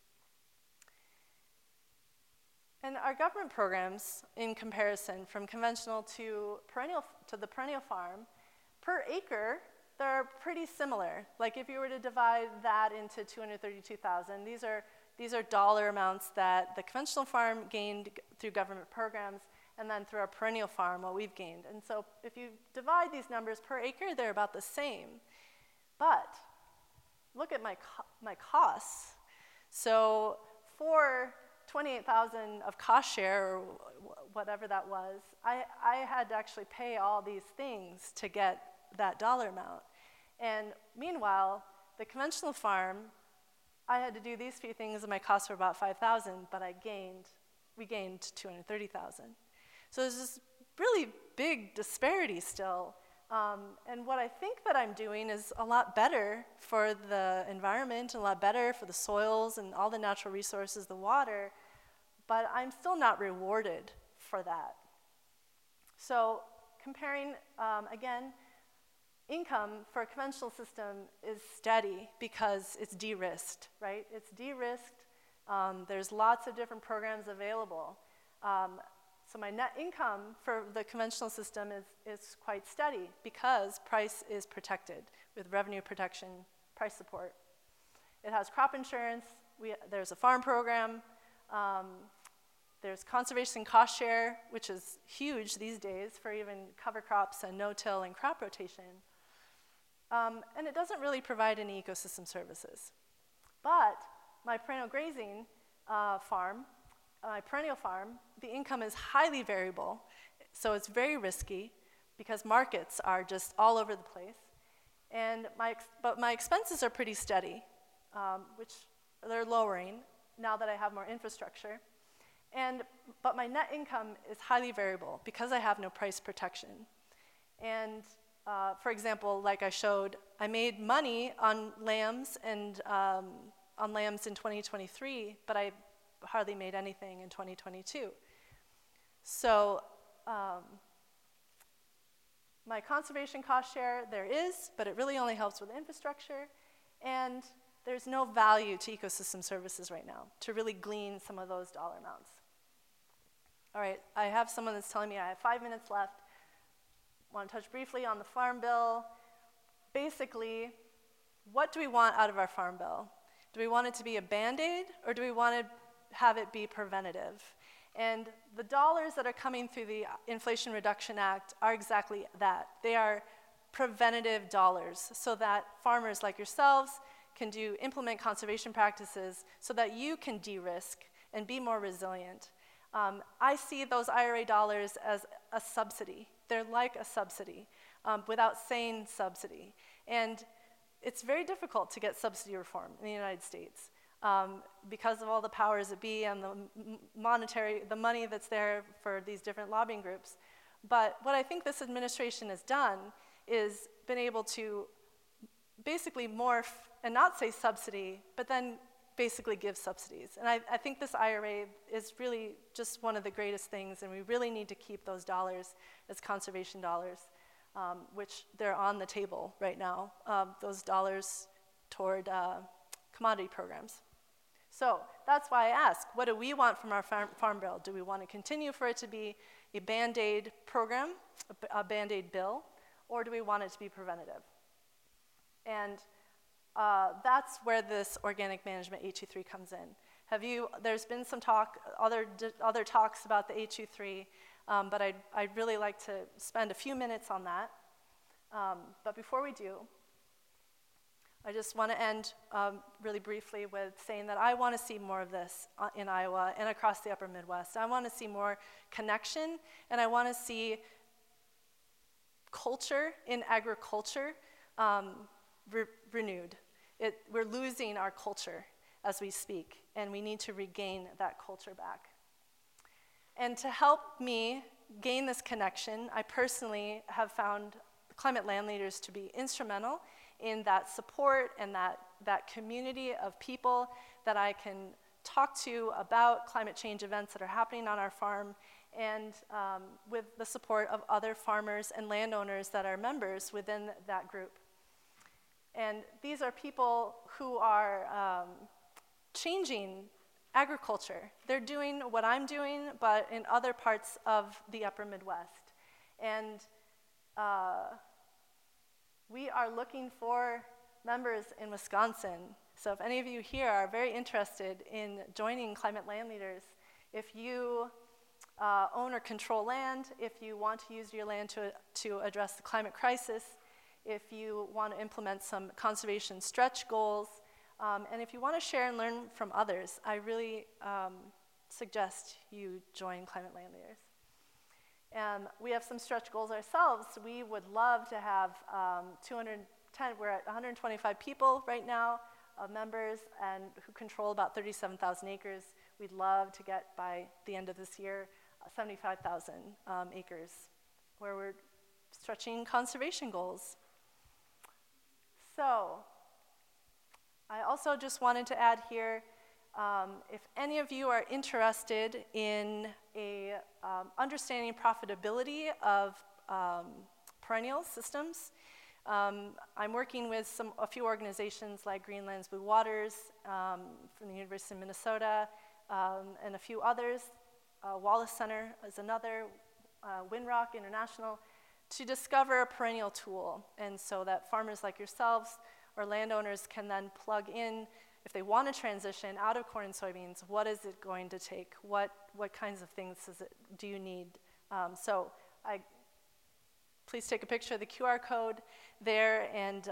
And our government programs, in comparison, from conventional to the perennial farm, per acre, they're pretty similar. Like if you were to divide that into 232,000, these are dollar amounts that the conventional farm gained through government programs, and then through our perennial farm, what we've gained. And so if you divide these numbers per acre, they're about the same. But look at my costs. So for 28,000 of cost share, or whatever that was, I had to actually pay all these things to get that dollar amount. And meanwhile, the conventional farm, I had to do these few things, and my costs were about 5,000, but we gained 230,000. So there's this really big disparity still. And what I think that I'm doing is a lot better for the environment, a lot better for the soils and all the natural resources, the water, but I'm still not rewarded for that. So comparing, again, income for a conventional system is steady because it's de-risked, right? It's de-risked. There's lots of different programs available. So my net income for the conventional system is quite steady because price is protected with revenue protection, price support. It has crop insurance. There's a farm program. There's conservation cost share, which is huge these days for even cover crops and no-till and crop rotation. And it doesn't really provide any ecosystem services. But my perennial grazing farm, my perennial farm, the income is highly variable, so it's very risky because markets are just all over the place. And but my expenses are pretty steady, which they're lowering now that I have more infrastructure. But my net income is highly variable because I have no price protection. And for example, like I showed, I made money on lambs and on lambs in 2023, but I hardly made anything in 2022. So my conservation cost share there is, but it really only helps with infrastructure, and there's no value to ecosystem services right now to really glean some of those dollar amounts. All right, I have someone that's telling me I have 5 minutes left. I want to touch briefly on the Farm Bill. Basically, what do we want out of our Farm Bill? Do we want it to be a Band-Aid, or do we want to have it be preventative? And the dollars that are coming through the Inflation Reduction Act are exactly that. They are preventative dollars so that farmers like yourselves can implement conservation practices so that you can de-risk and be more resilient. I see those IRA dollars as a subsidy. They're like a subsidy without saying subsidy. And it's very difficult to get subsidy reform in the United States because of all the powers that be and the money that's there for these different lobbying groups. But what I think this administration has done is been able to basically morph and not say subsidy, but then basically give subsidies. And I think this IRA is really just one of the greatest things, and we really need to keep those dollars as conservation dollars, which they're on the table right now, those dollars toward commodity programs. So that's why I ask, what do we want from our farm bill? Do we want to continue for it to be a Band-Aid program, a Band-Aid bill, or do we want it to be preventative? And that's where this organic management H23 comes in. There's been some talk, other talks about the H23, but I'd really like to spend a few minutes on that. But before we do, I just want to end really briefly with saying that I want to see more of this in Iowa and across the upper Midwest. I want to see more connection, and I want to see culture in agriculture renewed. We're losing our culture. as we speak, and we need to regain that culture back. And to help me gain this connection, I personally have found climate land leaders to be instrumental in that support and that community of people that I can talk to about climate change events that are happening on our farm, and with the support of other farmers and landowners that are members within that group. And these are people who are changing agriculture. They're doing what I'm doing, but in other parts of the upper Midwest. And we are looking for members in Wisconsin. So if any of you here are very interested in joining Climate Land Leaders, if you own or control land, if you want to use your land to address the climate crisis, if you want to implement some conservation stretch goals, and if you want to share and learn from others, I really suggest you join Climate Land Leaders. We have some stretch goals ourselves. We would love to have 210, we're at 125 people right now, members, and who control about 37,000 acres. We'd love to get, by the end of this year, 75,000 acres, where we're stretching conservation goals. So, I also just wanted to add here, if any of you are interested in understanding profitability of perennial systems, I'm working with a few organizations like Greenlands Blue Waters from the University of Minnesota, and a few others. Wallace Center is another, Windrock International, to discover a perennial tool, and so that farmers like yourselves or landowners can then plug in, if they want to transition out of corn and soybeans, what is it going to take? What kinds of things do you need? Please take a picture of the QR code there, and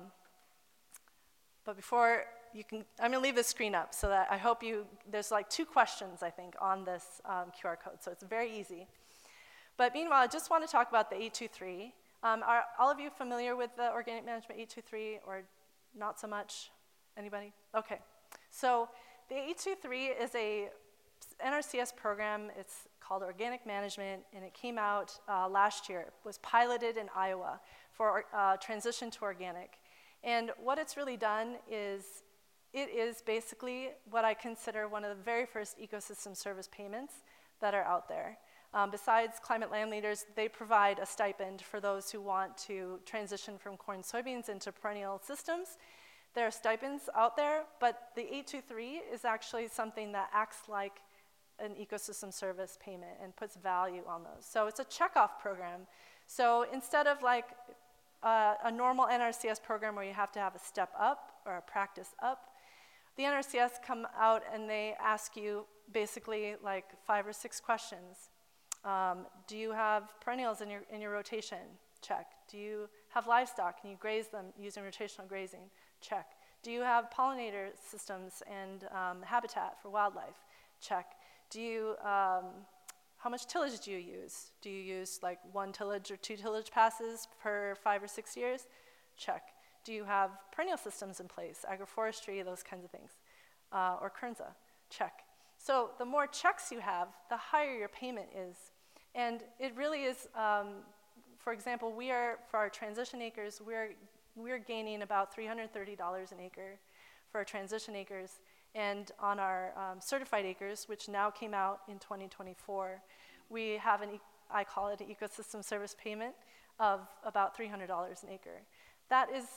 but before you can, I'm going to leave this screen up so that I hope there's like 2 questions, I think, on this QR code, so it's very easy. But meanwhile, I just want to talk about the 823. Are all of you familiar with the Organic Management 823, or not so much? Anybody? Okay. So the 823 is a NRCS program. It's called Organic Management, and it came out last year. It was piloted in Iowa for transition to organic. And what it's really done is, it is basically what I consider one of the very first ecosystem service payments that are out there. Besides Climate Land Leaders, they provide a stipend for those who want to transition from corn and soybeans into perennial systems. There are stipends out there, but the 823 is actually something that acts like an ecosystem service payment and puts value on those. So it's a checkoff program. So instead of like a normal NRCS program where you have to have a step up or a practice up, the NRCS come out and they ask you basically like 5 or 6 questions. Do you have perennials in your rotation? Check. Do you have livestock? Can you graze them using rotational grazing? Check. Do you have pollinator systems and habitat for wildlife? Check. Do you, how much tillage do you use? Do you use like 1 tillage or 2 tillage passes per 5 or 6 years? Check. Do you have perennial systems in place, agroforestry, those kinds of things? Or Kernza? Check. So the more checks you have, the higher your payment is. And it really is, for example, for our transition acres, we're gaining about $330 an acre for our transition acres. And on our certified acres, which now came out in 2024, we have I call it an ecosystem service payment of about $300 an acre. That is,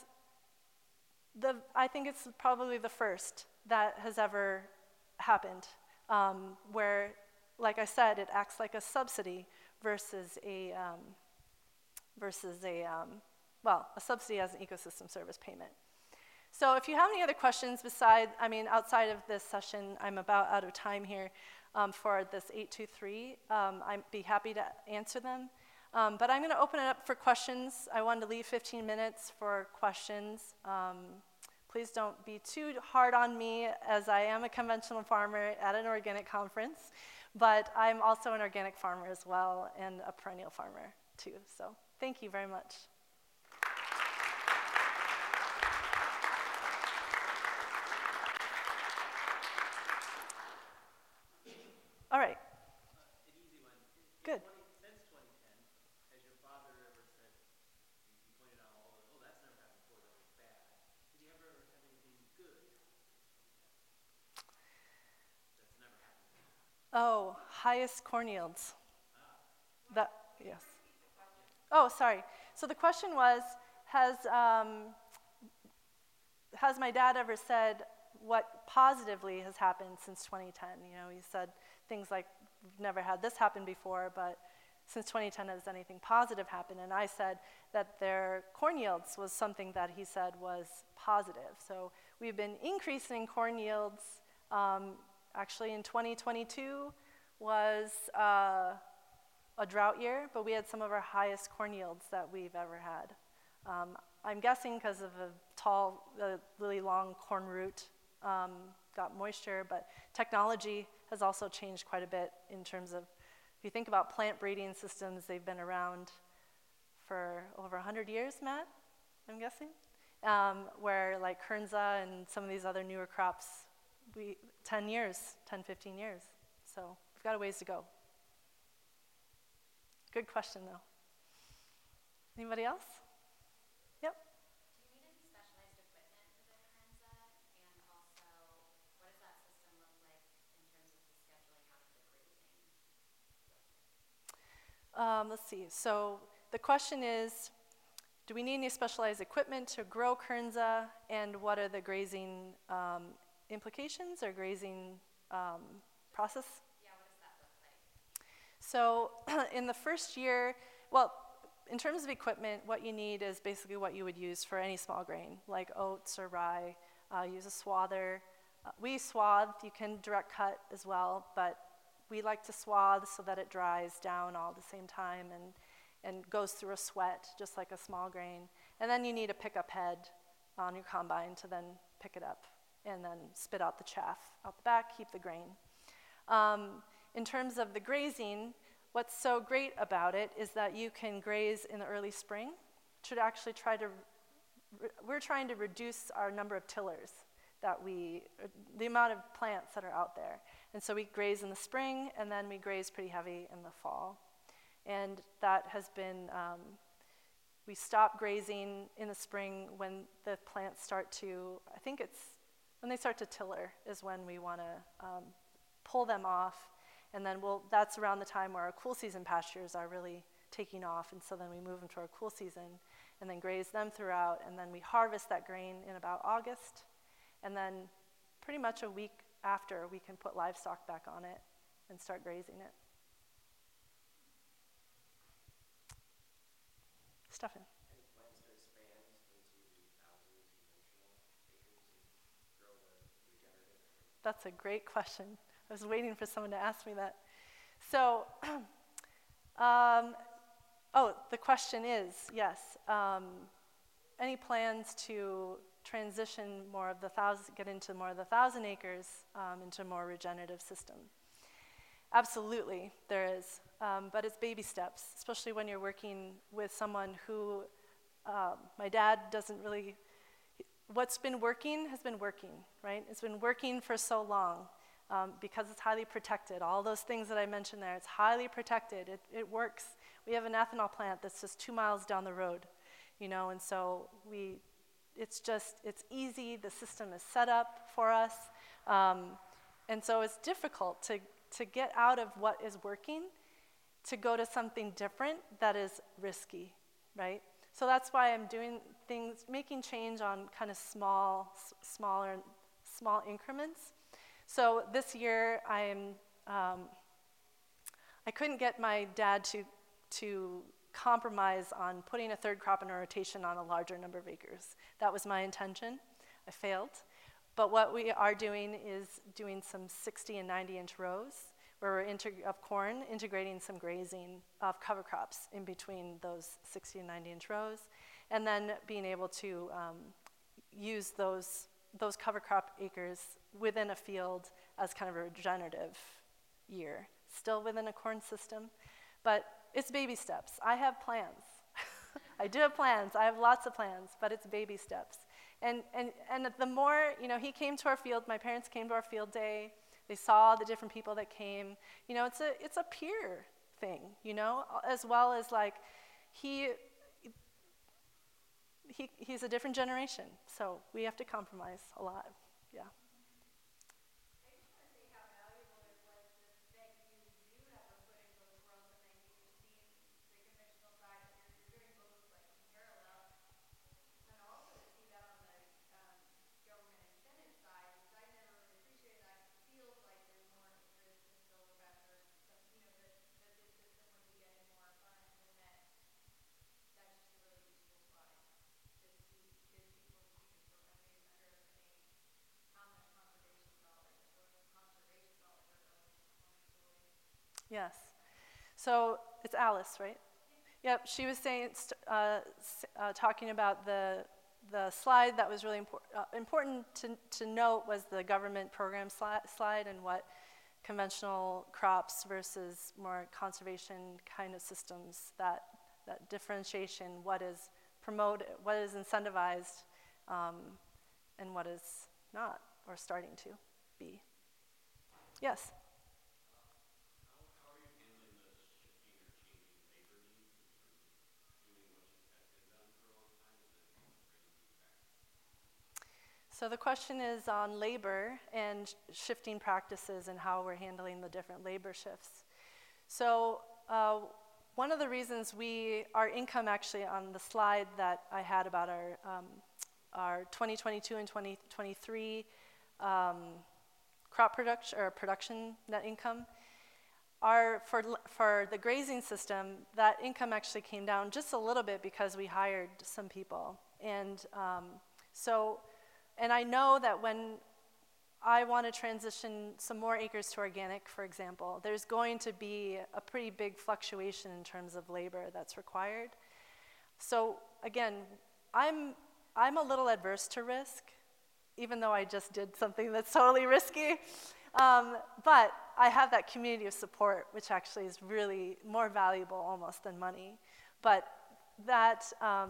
I think it's probably the first that has ever happened, where, like I said, it acts like a subsidy versus a subsidy as an ecosystem service payment. So if you have any other questions outside of this session, I'm about out of time here for this 823. I'd be happy to answer them. But I'm going to open it up for questions. I wanted to leave 15 minutes for questions. Please don't be too hard on me, as I am a conventional farmer at an organic conference, but I'm also an organic farmer as well, and a perennial farmer too. So thank you very much. Oh, highest corn yields. That, yes. Oh, sorry. So the question was, has my dad ever said what positively has happened since 2010? You know, he said things like, we've never had this happen before, but since 2010, has anything positive happened? And I said that their corn yields was something that he said was positive. So we've been increasing corn yields. Actually, in 2022 was a drought year, but we had some of our highest corn yields that we've ever had. I'm guessing because of a tall, really long corn root got moisture, but technology has also changed quite a bit in terms of, if you think about plant breeding systems, they've been around for over 100 years, Matt, I'm guessing, where like Kernza and some of these other newer crops, 10 years, 10, 15 years. So we've got a ways to go. Good question, though. Anybody else? Yep. Do you need any specialized equipment for the Kernza? And also, what does that system look like in terms of the scheduling out of the grazing? Let's see. So the question is, do we need any specialized equipment to grow Kernza, and what are the grazing implications or grazing process? Yeah, what does that look like? So in the first year, well, in terms of equipment, what you need is basically what you would use for any small grain, like oats or rye. Use a swather. We swathe. You can direct cut as well, but we like to swathe so that it dries down all at the same time and goes through a sweat, just like a small grain. And then you need a pickup head on your combine to then pick it up and then spit out the chaff out the back, keep the grain. In terms of the grazing, what's so great about it is that you can graze in the early spring to actually we're trying to reduce our number of tillers the amount of plants that are out there. And so we graze in the spring, and then we graze pretty heavy in the fall. And that has been, we stop grazing in the spring when the plants start to, I think it's, when they start to tiller is when we want to pull them off. And then that's around the time where our cool season pastures are really taking off. And so then we move them to our cool season and then graze them throughout. And then we harvest that grain in about August. And then pretty much a week after, we can put livestock back on it and start grazing it. Stefan. Any plans to expand into the thousands conventional acres and grow the regenerative? That's a great question. I was waiting for someone to ask me that. So, the question is, yes, any plans to transition more of get into more of the 1,000 acres into a more regenerative system? Absolutely, there is, but it's baby steps, especially when you're working with someone who, my dad doesn't really, what's been working has been working, right? It's been working for so long because it's highly protected. All those things that I mentioned there, it's highly protected. It works. We have an ethanol plant that's just 2 miles down the road, you know, and so it's easy. The system is set up for us. And so it's difficult to get out of what is working to go to something different that is risky, right? So that's why I'm doing things, making change on kind of small increments. So this year I couldn't get my dad to compromise on putting a third crop in a rotation on a larger number of acres. That was my intention. I failed. But what we are doing is doing some 60 and 90-inch rows where we're of corn, integrating some grazing of cover crops in between those 60 and 90-inch rows, and then being able to use those cover crop acres within a field as kind of a regenerative year, still within a corn system, but it's baby steps. I have plans. I do have plans. I have lots of plans, but it's baby steps. And the more, you know, he came to our field, my parents came to our field day, they saw the different people that came. You know, it's a peer thing, you know, as well as like he's a different generation, so we have to compromise a lot, yeah. I just want to say how valuable it was that Yes. So it's Alice, right? Yep. She was saying, talking about the slide that was really important to note was the government program slide and what conventional crops versus more conservation kind of systems, that differentiation, what is promoted, what is incentivized, and what is not, or starting to be. Yes? How are you handling the shifting or changing labor needs in terms of doing what has been done for a long time and then bringing things back? So the question is on labor and shifting practices and how we're handling the different labor shifts. So one of the reasons our income actually on the slide that I had about our 2022 and 2023 crop production or production net income, for the grazing system, that income actually came down just a little bit because we hired some people. And and I know that when I want to transition some more acres to organic, for example, there's going to be a pretty big fluctuation in terms of labor that's required. So again, I'm a little adverse to risk, even though I just did something that's totally risky. But I have that community of support, which actually is really more valuable almost than money. But that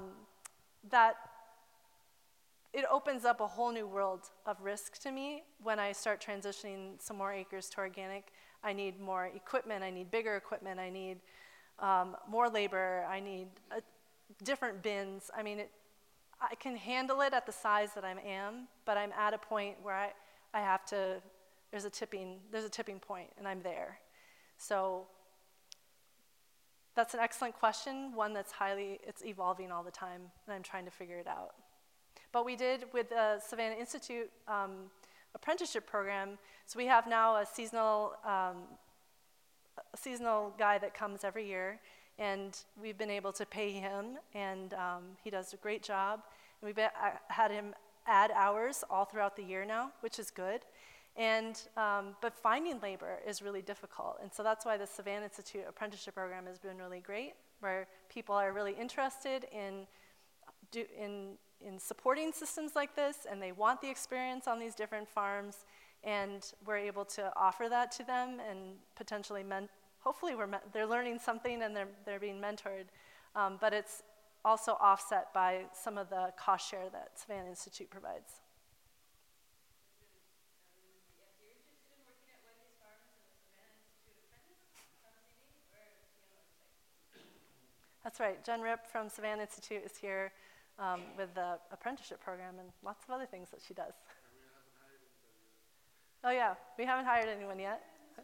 it opens up a whole new world of risk to me when I start transitioning some more acres to organic. I need more equipment, I need bigger equipment, I need more labor, I need different bins. I mean, I can handle it at the size that I am, but I'm at a point where I have to, there's a tipping point, and I'm there. So that's an excellent question, one that's it's evolving all the time, and I'm trying to figure it out. But we did, with the Savannah Institute apprenticeship program, so we have now a seasonal guy that comes every year, and we've been able to pay him, and he does a great job. And we've had him add hours all throughout the year now, which is good. And but finding labor is really difficult, and so that's why the Savannah Institute apprenticeship program has been really great, where people are really interested in supporting systems like this, and they want the experience on these different farms, and we're able to offer that to them, and potentially, hopefully they're learning something and they're being mentored, but it's also offset by some of the cost share that Savannah Institute provides. If you're interested in working at Wendy's Farms and the Savannah Institute Apprentice, come see me or see on the website. That's right. Jen Ripp from Savannah Institute is here with the apprenticeship program and lots of other things that she does. And we haven't hired anybody yet. Oh yeah, we haven't hired anyone yet.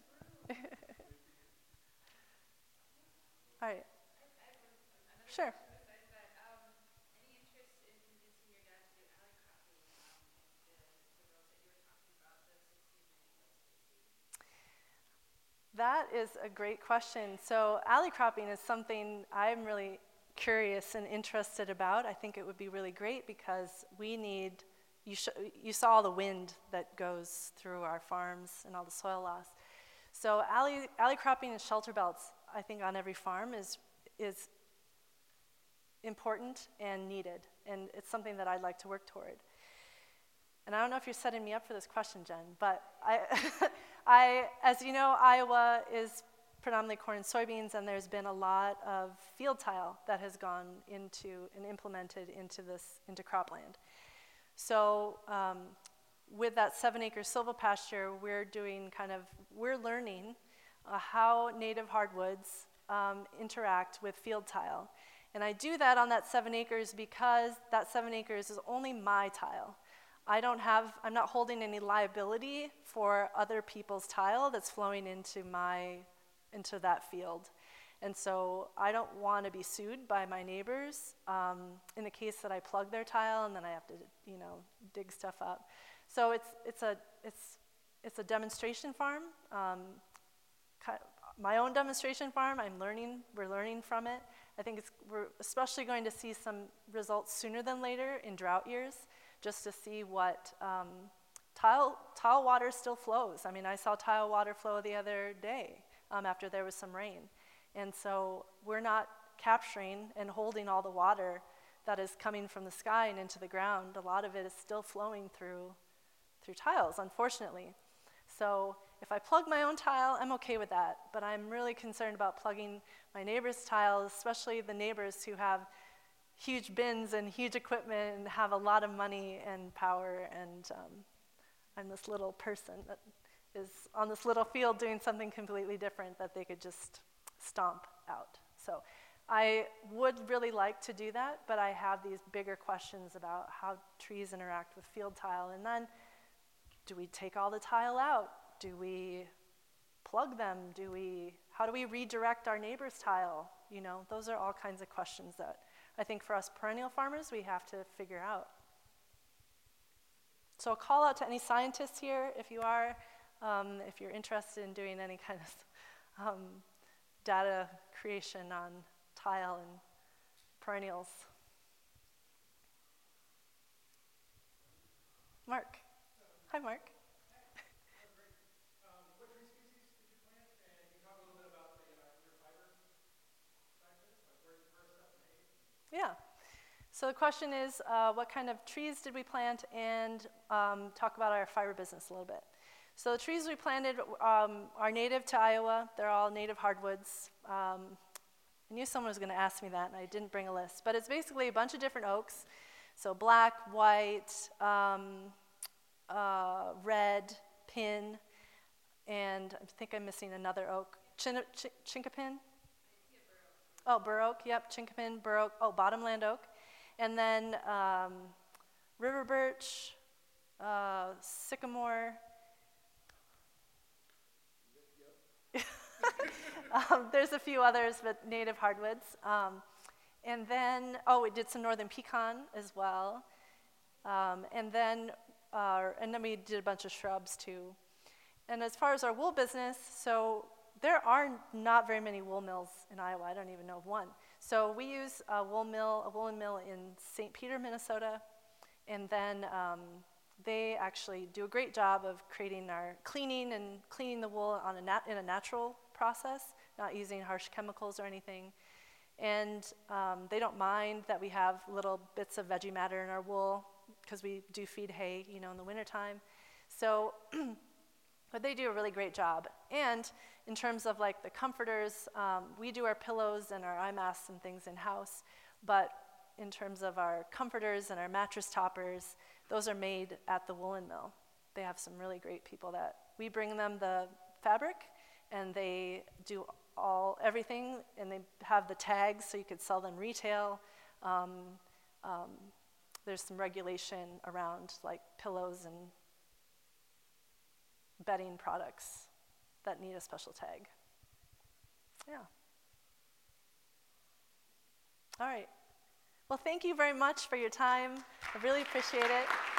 All right. Sure. Besides that, any interest in convincing your dad to do alley cropping and the rows that you were talking about, the 16 spacing? That is a great question. So alley cropping is something I'm really curious and interested about. I think it would be really great because we need, you saw all the wind that goes through our farms and all the soil loss. So alley cropping and shelter belts, I think on every farm is important and needed, and it's something that I'd like to work toward. And I don't know if you're setting me up for this question, Jen, but as you know, Iowa is predominantly corn and soybeans, and there's been a lot of field tile that has gone into and implemented into cropland. So with that 7-acre silvopasture, we're learning how native hardwoods interact with field tile. And I do that on that 7 acres because that 7 acres is only my tile. I'm not holding any liability for other people's tile that's flowing into that field. And so I don't want to be sued by my neighbors in the case that I plug their tile and then I have to, dig stuff up. So it's a demonstration farm, my own demonstration farm. We're learning from it. I think we're especially going to see some results sooner than later in drought years, just to see what tile water still flows. I mean, I saw tile water flow the other day after there was some rain. And so we're not capturing and holding all the water that is coming from the sky and into the ground. A lot of it is still flowing through tiles, unfortunately. So if I plug my own tile, I'm okay with that, but I'm really concerned about plugging my neighbor's tiles, especially the neighbors who have huge bins and huge equipment and have a lot of money and power, and I'm this little person that is on this little field doing something completely different that they could just stomp out. So I would really like to do that, but I have these bigger questions about how trees interact with field tile. And then, do we take all the tile out? Do we plug them? How do we redirect our neighbor's tile? You know, those are all kinds of questions that I think for us perennial farmers we have to figure out. So a call out to any scientists here, if you are, if you're interested in doing any kind of data creation on tile and perennials. Mark. Hi, Mark. What tree species did you plant? And can you talk a little bit about your fiber scientist? Like where's stuff made? Yeah. So the question is, what kind of trees did we plant, and talk about our fiber business a little bit. So the trees we planted are native to Iowa. They're all native hardwoods. I knew someone was going to ask me that, and I didn't bring a list. But it's basically a bunch of different oaks. So black, white, red, pin, and I think I'm missing another oak. Chinkapin? Oh, bur oak, yep, chinkapin, bur oak, bottomland oak. And then river birch, sycamore. There's a few others, but native hardwoods. And then, we did some northern pecan as well. And then we did a bunch of shrubs too. And as far as our wool business, so there are not very many wool mills in Iowa. I don't even know of one. So we use a woolen mill in St. Peter, Minnesota, and then they actually do a great job of cleaning the wool in a natural process, not using harsh chemicals or anything. And they don't mind that we have little bits of veggie matter in our wool because we do feed hay, in the wintertime. So, but they do a really great job. And in terms of like the comforters, we do our pillows and our eye masks and things in-house, but in terms of our comforters and our mattress toppers, those are made at the woolen mill. They have some really great people that we bring them the fabric, and they do everything, and they have the tags so you could sell them retail. There's some regulation around like pillows and bedding products that need a special tag. Yeah. All right. Well, thank you very much for your time. I really appreciate it.